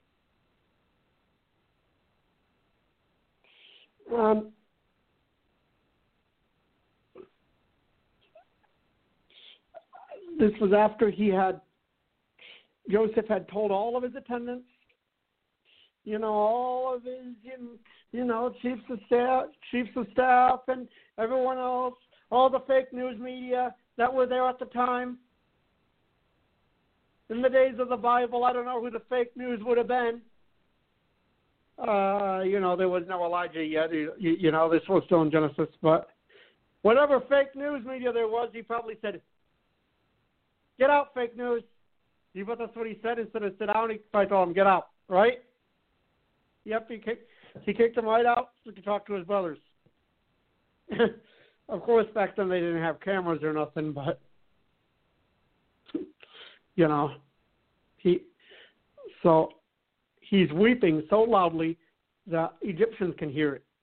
Um, this was after he had, Joseph had told all of his attendants, you know, all of his, you know, chiefs of staff, chiefs of staff, and everyone else, all the fake news media that were there at the time. In the days of the Bible, I don't know who the fake news would have been. Uh, you know, there was no Elijah yet. You, you know, this was still in Genesis. But whatever fake news media there was, he probably said, get out, fake news. You bet that's what he said. Instead of sit down, he probably told him, get out, right? Yep, he kicked, he kicked him right out so he could talk to his brothers. Of course, back then they didn't have cameras or nothing, but, you know, he, so he's weeping so loudly that Egyptians can hear it.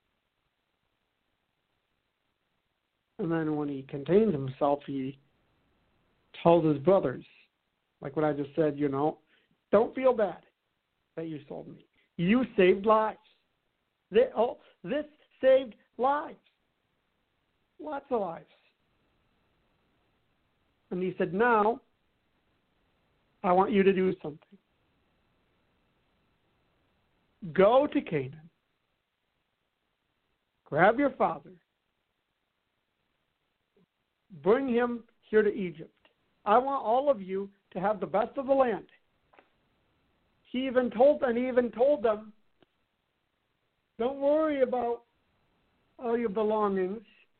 And then when he contains himself, he tells his brothers, like what I just said, you know, don't feel bad that you sold me. You saved lives. They, oh, this saved lives. Lots of lives. And he said, now, I want you to do something. Go to Canaan. Grab your father. Bring him here to Egypt. I want all of you to have the best of the land. He even told, and he even told them, don't worry about all your belongings.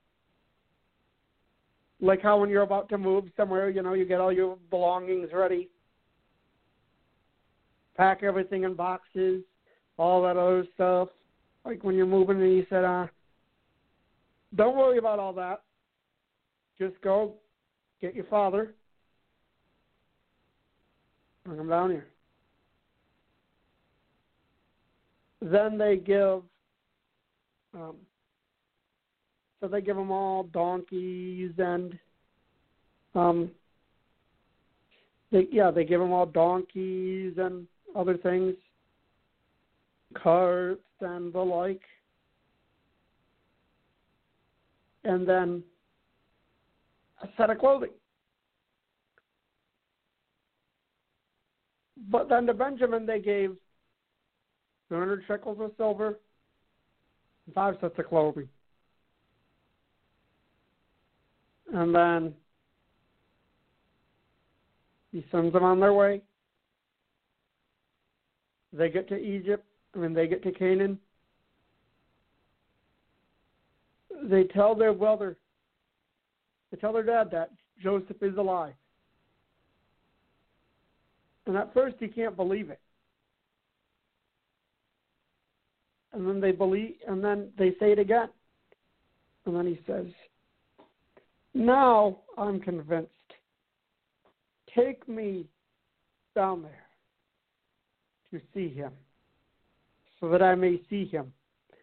Like how when you're about to move somewhere, you know, you get all your belongings ready. Pack everything in boxes, all that other stuff. like when you're moving, and he said, uh, don't worry about all that. Just go get your father. Bring him down here. Then they give, um, so they give them all donkeys and, um, they, yeah, they give them all donkeys and other things, carts and the like. And then a set of clothing. But then to Benjamin they gave two hundred shekels of silver and five sets of clothing. And then he sends them on their way. They get to Egypt, I mean, they get to Canaan. They tell their brother, they tell their dad that Joseph is alive. And at first he can't believe it. And then they believe, and then they say it again. And then he says, now I'm convinced. Take me down there to see him, so that I may see him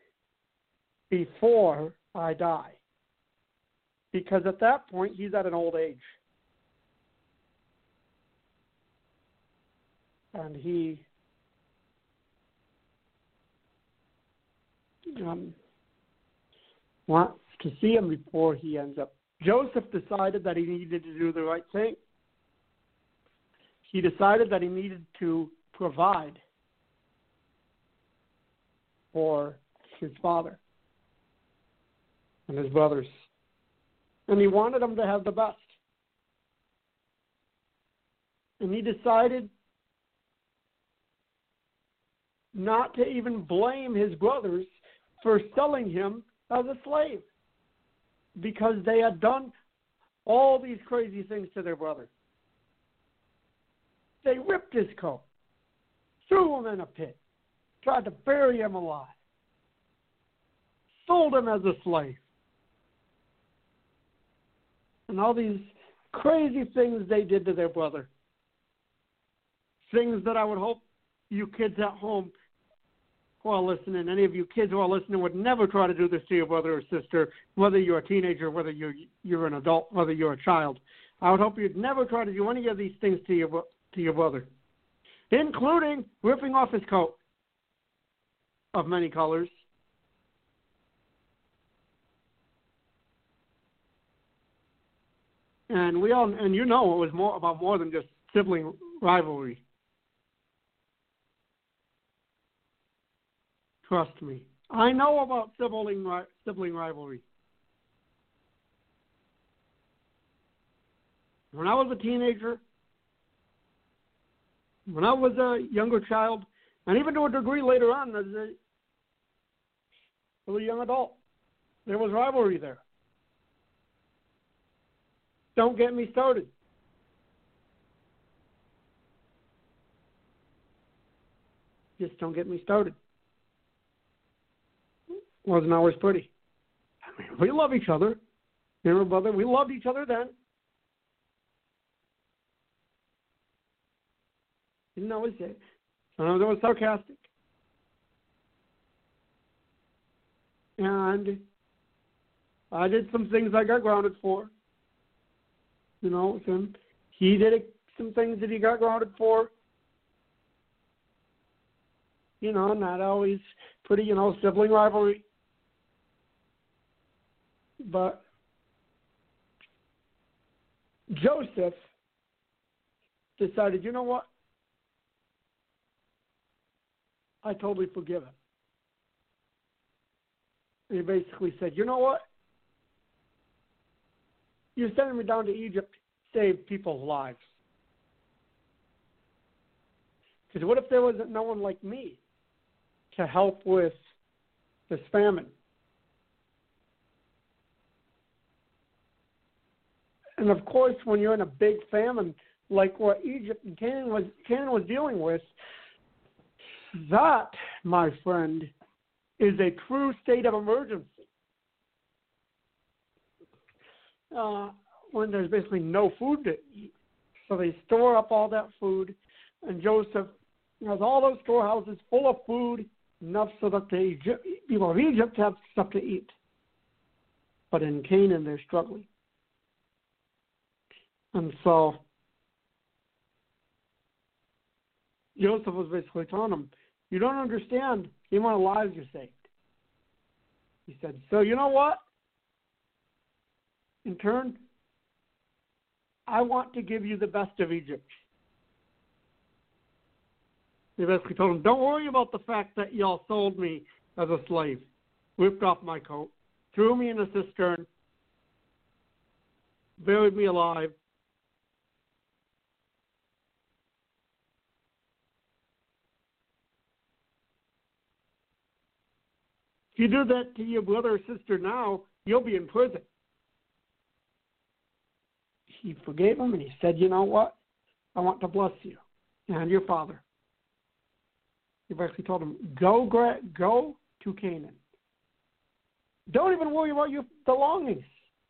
before I die. Because at that point, he's at an old age. And he um, wants to see him before he ends up. Joseph decided that he needed to do the right thing. He decided that he needed to provide for his father and his brothers. And he wanted them to have the best. And he decided not to even blame his brothers for selling him as a slave, because they had done all these crazy things to their brother. They ripped his coat, threw him in a pit, tried to bury him alive, sold him as a slave. And all these crazy things they did to their brother. Things that I would hope you kids at home who are listening, any of you kids who are listening, would never try to do this to your brother or sister, whether you're a teenager, whether you're, you're an adult, whether you're a child. I would hope you'd never try to do any of these things to your, to your brother, including ripping off his coat of many colors. And we all, and you know, it was more about more than just sibling rivalry. Trust me, I know about sibling sibling rivalry. When I was a teenager, when I was a younger child, and even to a degree later on as a, as a young adult, there was rivalry there. Don't get me started. Just don't get me started. Wasn't always pretty. I mean, we love each other. You know, brother, we loved each other then. Didn't always say it. Sometimes it was sarcastic. And I did some things I got grounded for. You know, some, he did some things that he got grounded for. You know, not always pretty, you know, sibling rivalry. But Joseph decided, you know what? I totally forgive him. And he basically said, you know what? You're sending me down to Egypt to save people's lives. Because what if there wasn't no one like me to help with this famine? And of course, when you're in a big famine like what Egypt and Canaan was, Canaan was dealing with, that, my friend, is a true state of emergency. Uh, when there's basically no food to eat. So they store up all that food, and Joseph has all those storehouses full of food, enough so that the Egypt, people of Egypt have stuff to eat. But in Canaan, they're struggling. And so Joseph was basically telling them, you don't understand the amount of lives you saved. He said, so you know what? In turn, I want to give you the best of Egypt. He basically told him, don't worry about the fact that y'all sold me as a slave, whipped off my coat, threw me in a cistern, buried me alive. If you do that to your brother or sister now, you'll be in prison. He forgave him, and he said, you know what? I want to bless you and your father. He basically told him, go, go to Canaan. Don't even worry about your belongings.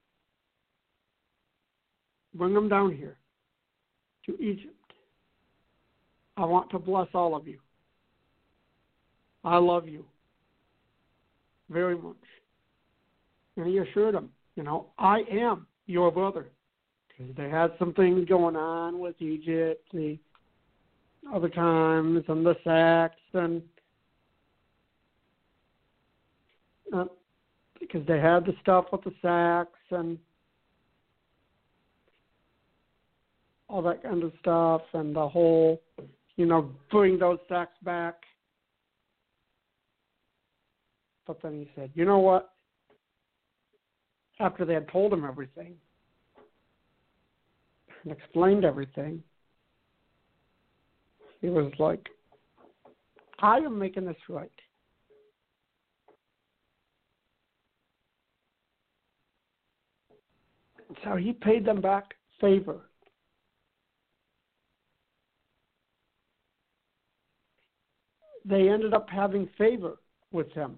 Bring them down here to Egypt. I want to bless all of you. I love you very much. And he assured him, you know, I am your brother. Because they had some things going on with Egypt, the other times, and the sacks, and uh, because they had the stuff with the sacks and all that kind of stuff, and the whole, you know, bring those sacks back. But then he said, you know what? After they had told him everything and explained everything, he was like, I am making this right. So he paid them back favor. They ended up having favor with him.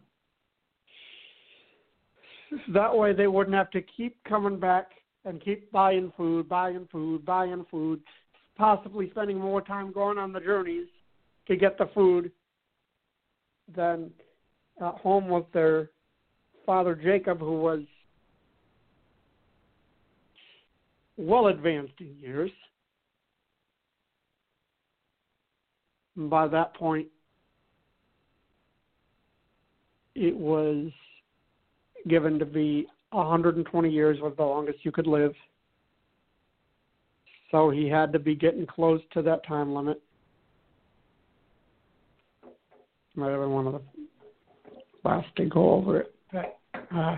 That way they wouldn't have to keep coming back and keep buying food, buying food, buying food, possibly spending more time going on the journeys to get the food than at home with their father Jacob, who was well advanced in years. And by that point, it was given to be one hundred twenty years was the longest you could live. So he had to be getting close to that time limit. Might have been one of the last to go over it. But, uh,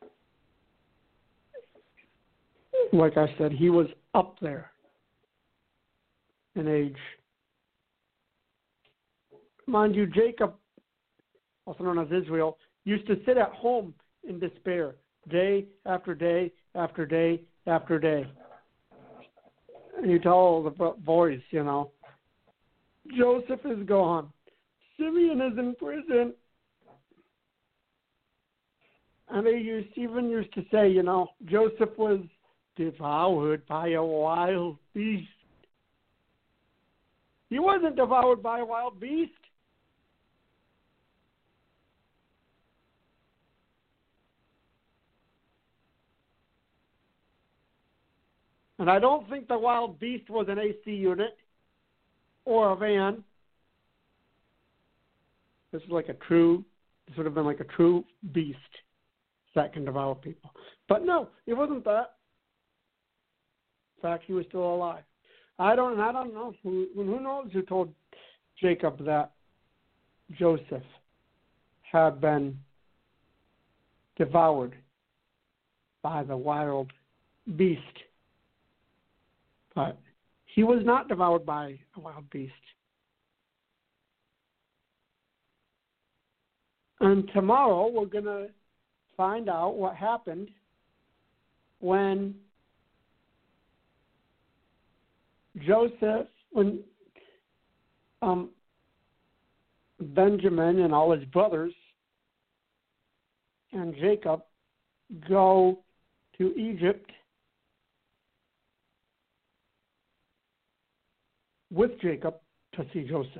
like I said, he was up there in age. Mind you, Jacob, also known as Israel, used to sit at home in despair, day after day after day after day. And you tell all the boys, you know, Joseph is gone. Simeon is in prison. And they used, even used to say, you know, Joseph was devoured by a wild beast. He wasn't devoured by a wild beast. And I don't think the wild beast was an A C unit or a van. This is like a true, this would have been like a true beast that can devour people. But no, it wasn't that. In fact, he was still alive. I don't, and I don't know who, who knows who told Jacob that Joseph had been devoured by the wild beast. But he was not devoured by a wild beast. And tomorrow we're going to find out what happened when Joseph, when um, Benjamin and all his brothers and Jacob go to Egypt with Jacob to see Joseph.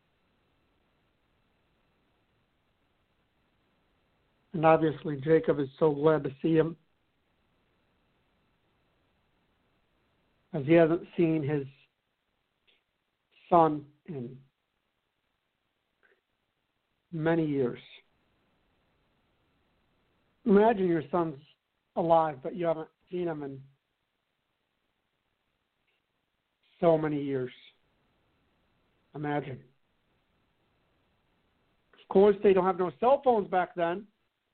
And obviously Jacob is so glad to see him, as he hasn't seen his son in many years. Imagine your son's alive, but you haven't seen him in so many years. Imagine. Of course, they don't have no cell phones back then.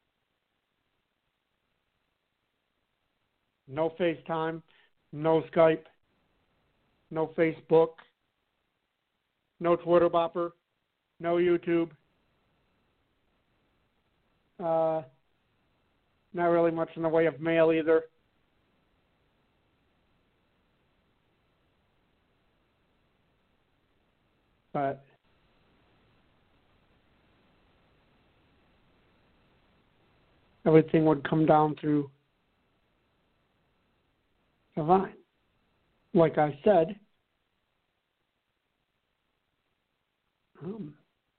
No FaceTime, no Skype, no Facebook, no Twitter bopper, no YouTube. Uh, not really much in the way of mail either. But everything would come down through the vine. Like I said, um,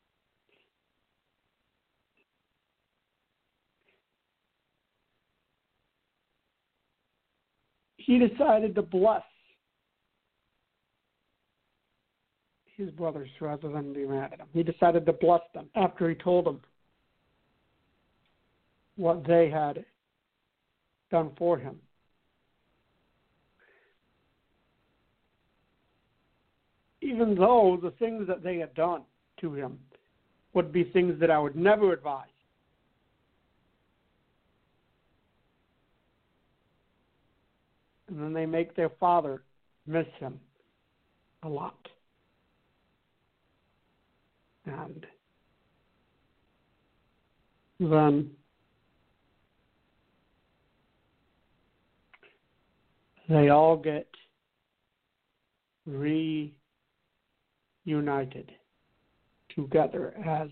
he decided to bless his brothers rather than be mad at them. He decided to bless them after he told them what they had done for him. Even though the things that they had done to him would be things that I would never advise. And then they make their father miss him a lot. And then they all get reunited together as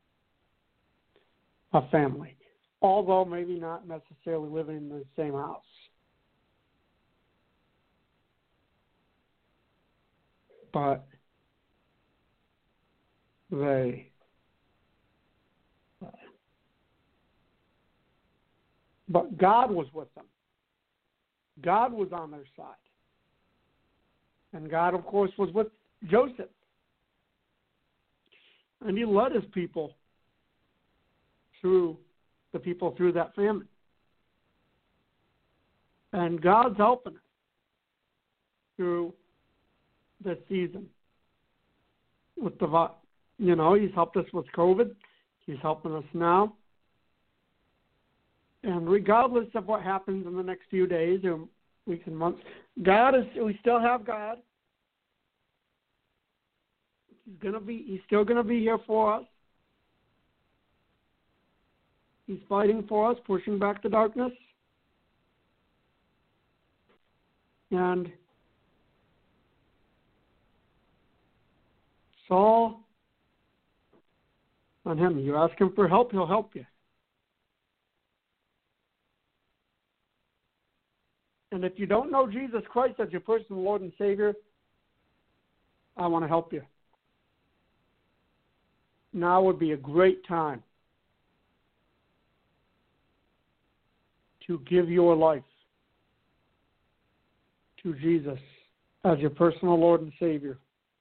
a family, although maybe not necessarily living in the same house. But they but God was with them. God was on their side. And God, of course, was with Joseph. And he led his people through the people through that famine. And God's helping us through this season. With the, you know, he's helped us with COVID. He's helping us now. And regardless of what happens in the next few days or weeks and months, God is, we still have God. He's gonna be, he's still gonna be here for us. He's fighting for us, pushing back the darkness. And it's all on him. You ask him for help, he'll help you. And if you don't know Jesus Christ as your personal Lord and Savior, I want to help you. Now would be a great time to give your life to Jesus as your personal Lord and Savior.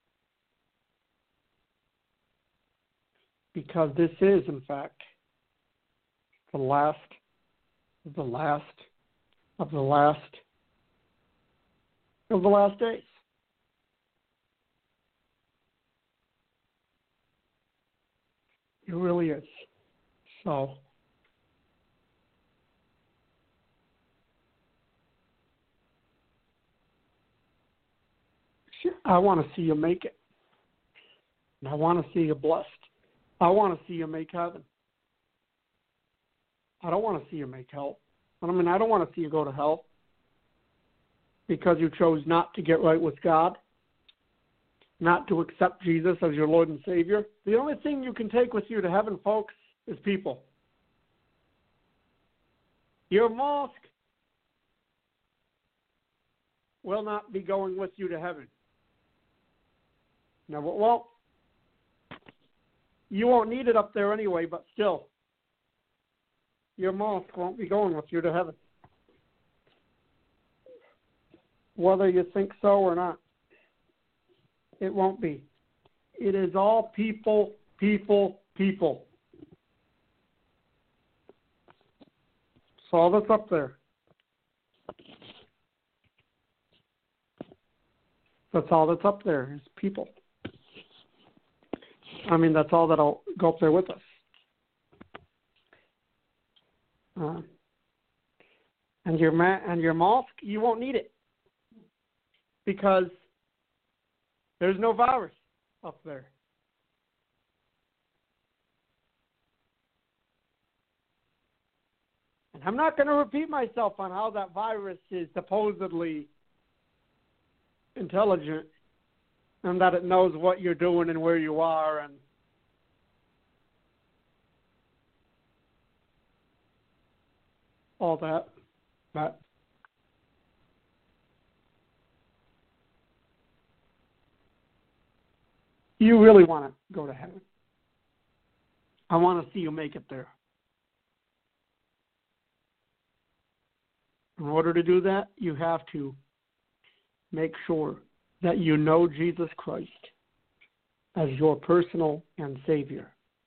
Because this is, in fact, the last of the last of the last of the last days. It really is. So, I want to see you make it. And I want to see you blessed. I want to see you make heaven. I don't want to see you make hell. I mean, I don't want to see you go to hell because you chose not to get right with God, not to accept Jesus as your Lord and Savior. The only thing you can take with you to heaven, folks, is people. Your mosque will not be going with you to heaven. No, well, you won't need it up there anyway, but still, your mosque won't be going with you to heaven. Whether you think so or not, it won't be. It is all people, people, people. That's all that's up there. That's all that's up there is people. I mean, that's all that'll go up there with us. Uh, and your ma- and your mosque, you won't need it because there's no virus up there. And I'm not going to repeat myself on how that virus is supposedly intelligent and that it knows what you're doing and where you are and all that. But you really want to go to heaven. I want to see you make it there. In order to do that, you have to make sure that you know Jesus Christ as your personal and Savior.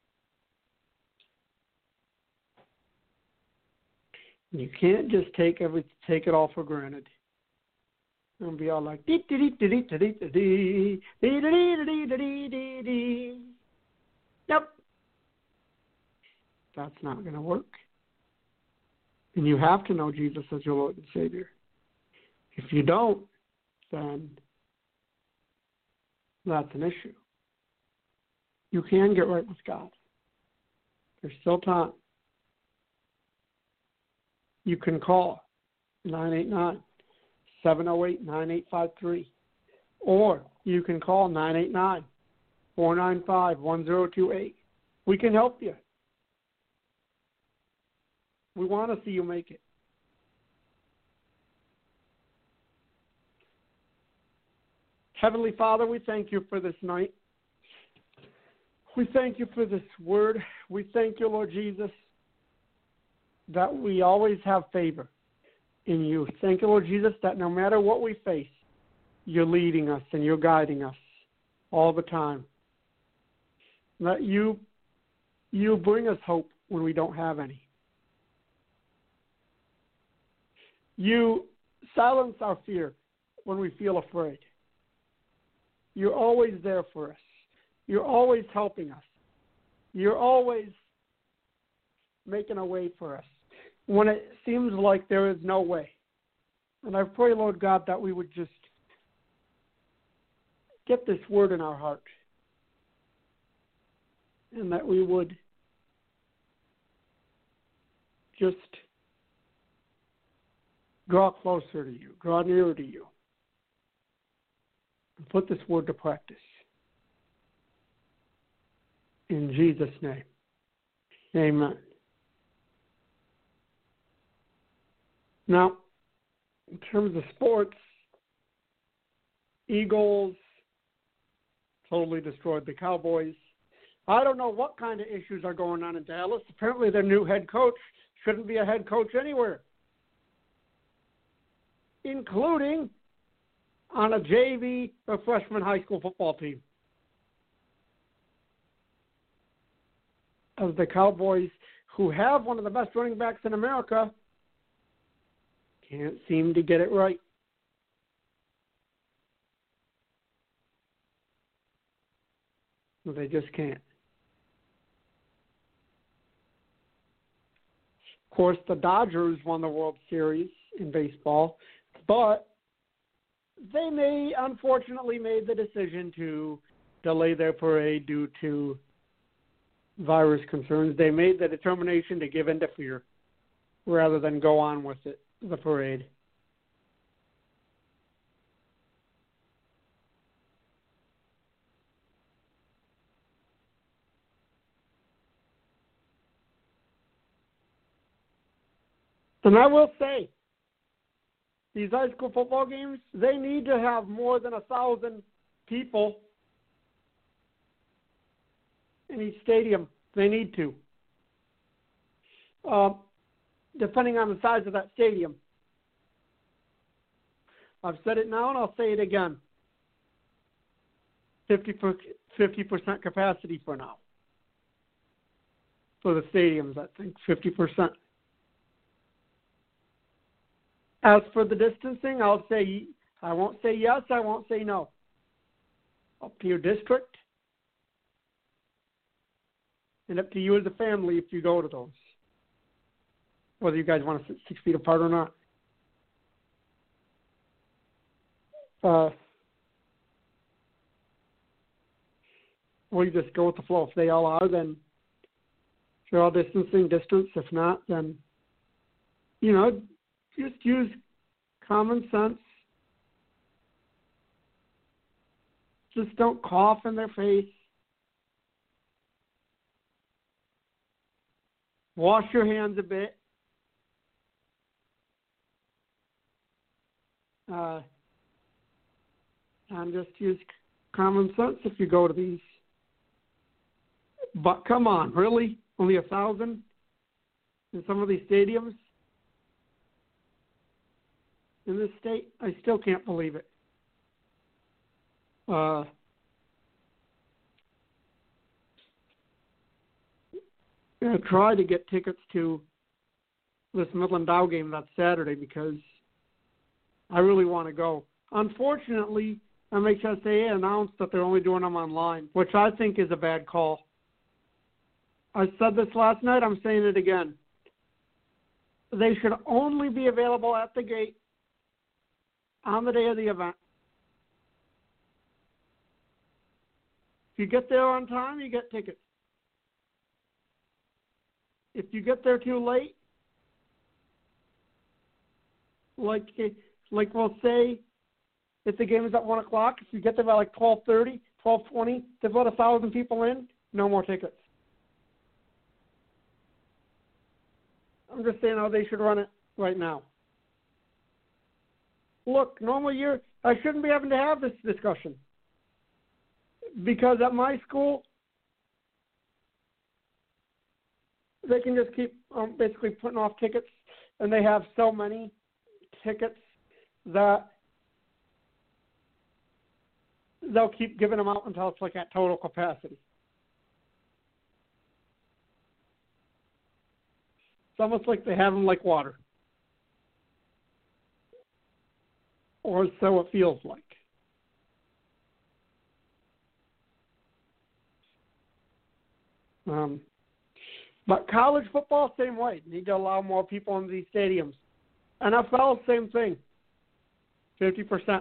You can't just take every take it all for granted and be all like dee dee dee dee dee dee dee dee dee dee dee dee. Yep, that's not going to work. And you have to know Jesus as your Lord and Savior. If you don't, then that's an issue. You can get right with God. There's still time. You can call nine eight nine, seven oh eight, nine eight five three. Or you can call nine eight nine, four nine five, one zero two eight. We can help you. We want to see you make it. Heavenly Father, we thank you for this night. We thank you for this word. We thank you, Lord Jesus, that we always have favor in you. Thank you, Lord Jesus, that no matter what we face, you're leading us and you're guiding us all the time. That you, you bring us hope when we don't have any. You silence our fear when we feel afraid. You're always there for us. You're always helping us. You're always making a way for us when it seems like there is no way. And I pray, Lord God, that we would just get this word in our heart and that we would just draw closer to you, draw nearer to you, and put this word to practice. In Jesus' name, amen. Now, in terms of sports, Eagles totally destroyed the Cowboys. I don't know what kind of issues are going on in Dallas. Apparently their new head coach shouldn't be a head coach anywhere, including on a J V or freshman high school football team. Of the Cowboys, who have one of the best running backs in America, can't seem to get it right. They just can't. Of course, the Dodgers won the World Series in baseball, but they may, unfortunately, made the decision to delay their parade due to virus concerns. They made the determination to give in to fear rather than go on with it, the parade. And I will say, these high school football games, they need to have more than a thousand people in each stadium. They need to. Uh, depending on the size of that stadium. I've said it now and I'll say it again. fifty percent capacity for now. For the stadiums, I think, fifty percent. As for the distancing, I'll say, I won't say yes, I won't say no. Up to your district, and up to you as a family if you go to those. Whether you guys want to sit six feet apart or not. Uh, we just go with the flow. If they all are, then if you're all distancing, distance. If not, then, you know, just use common sense. Just don't cough in their face. Wash your hands a bit. Uh, and just use common sense if you go to these. But come on, really? Only a thousand in some of these stadiums in this state? I still can't believe it. Uh, I tried to get tickets to this Midland Dow game that Saturday because I really want to go. Unfortunately, M H S A A announced that they're only doing them online, which I think is a bad call. I said this last night, I'm saying it again. They should only be available at the gate on the day of the event. If you get there on time, you get tickets. If you get there too late, like like we'll say, if the game is at one o'clock, if you get there by like twelve thirty, twelve twenty, there's about a thousand people in, no more tickets. I'm just saying how they should run it right now. Look, normal year, I shouldn't be having to have this discussion. Because at my school, they can just keep um, basically putting off tickets, and they have so many tickets that they'll keep giving them out until it's like at total capacity. It's almost like they have them like water. Or so it feels like. Um, but college football, same way. You need to allow more people into these stadiums. N F L, same thing. fifty percent.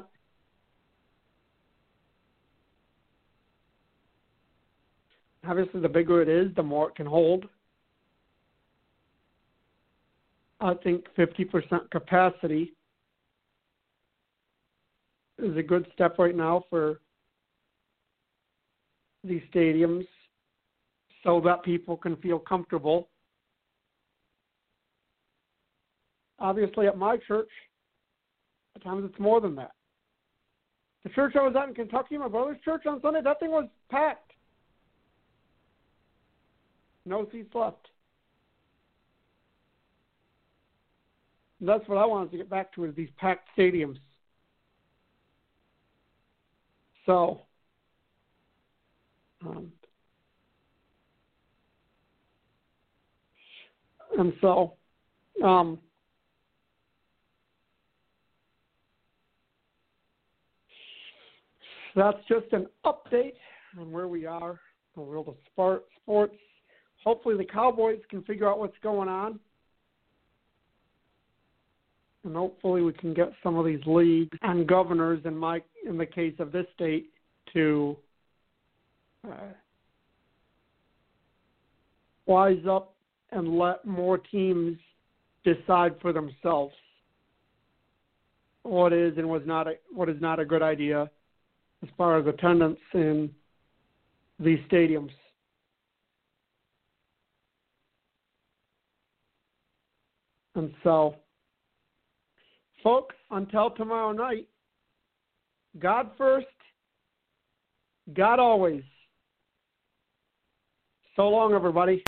Obviously, the bigger it is, the more it can hold. I think fifty percent capacity is a good step right now for these stadiums so that people can feel comfortable. Obviously, at my church, at times it's more than that. The church I was at in Kentucky, my brother's church on Sunday, that thing was packed. No seats left. And that's what I wanted to get back to, is these packed stadiums. So, um, and so, um, that's just an update on where we are in the world of sport, sports. Hopefully the Cowboys can figure out what's going on. And hopefully we can get some of these leagues and governors, in my in the case of this state, to uh, wise up and let more teams decide for themselves what is and was not a, what is not a good idea as far as attendance in these stadiums. And so, folks, until tomorrow night, God first, God always. So long, everybody.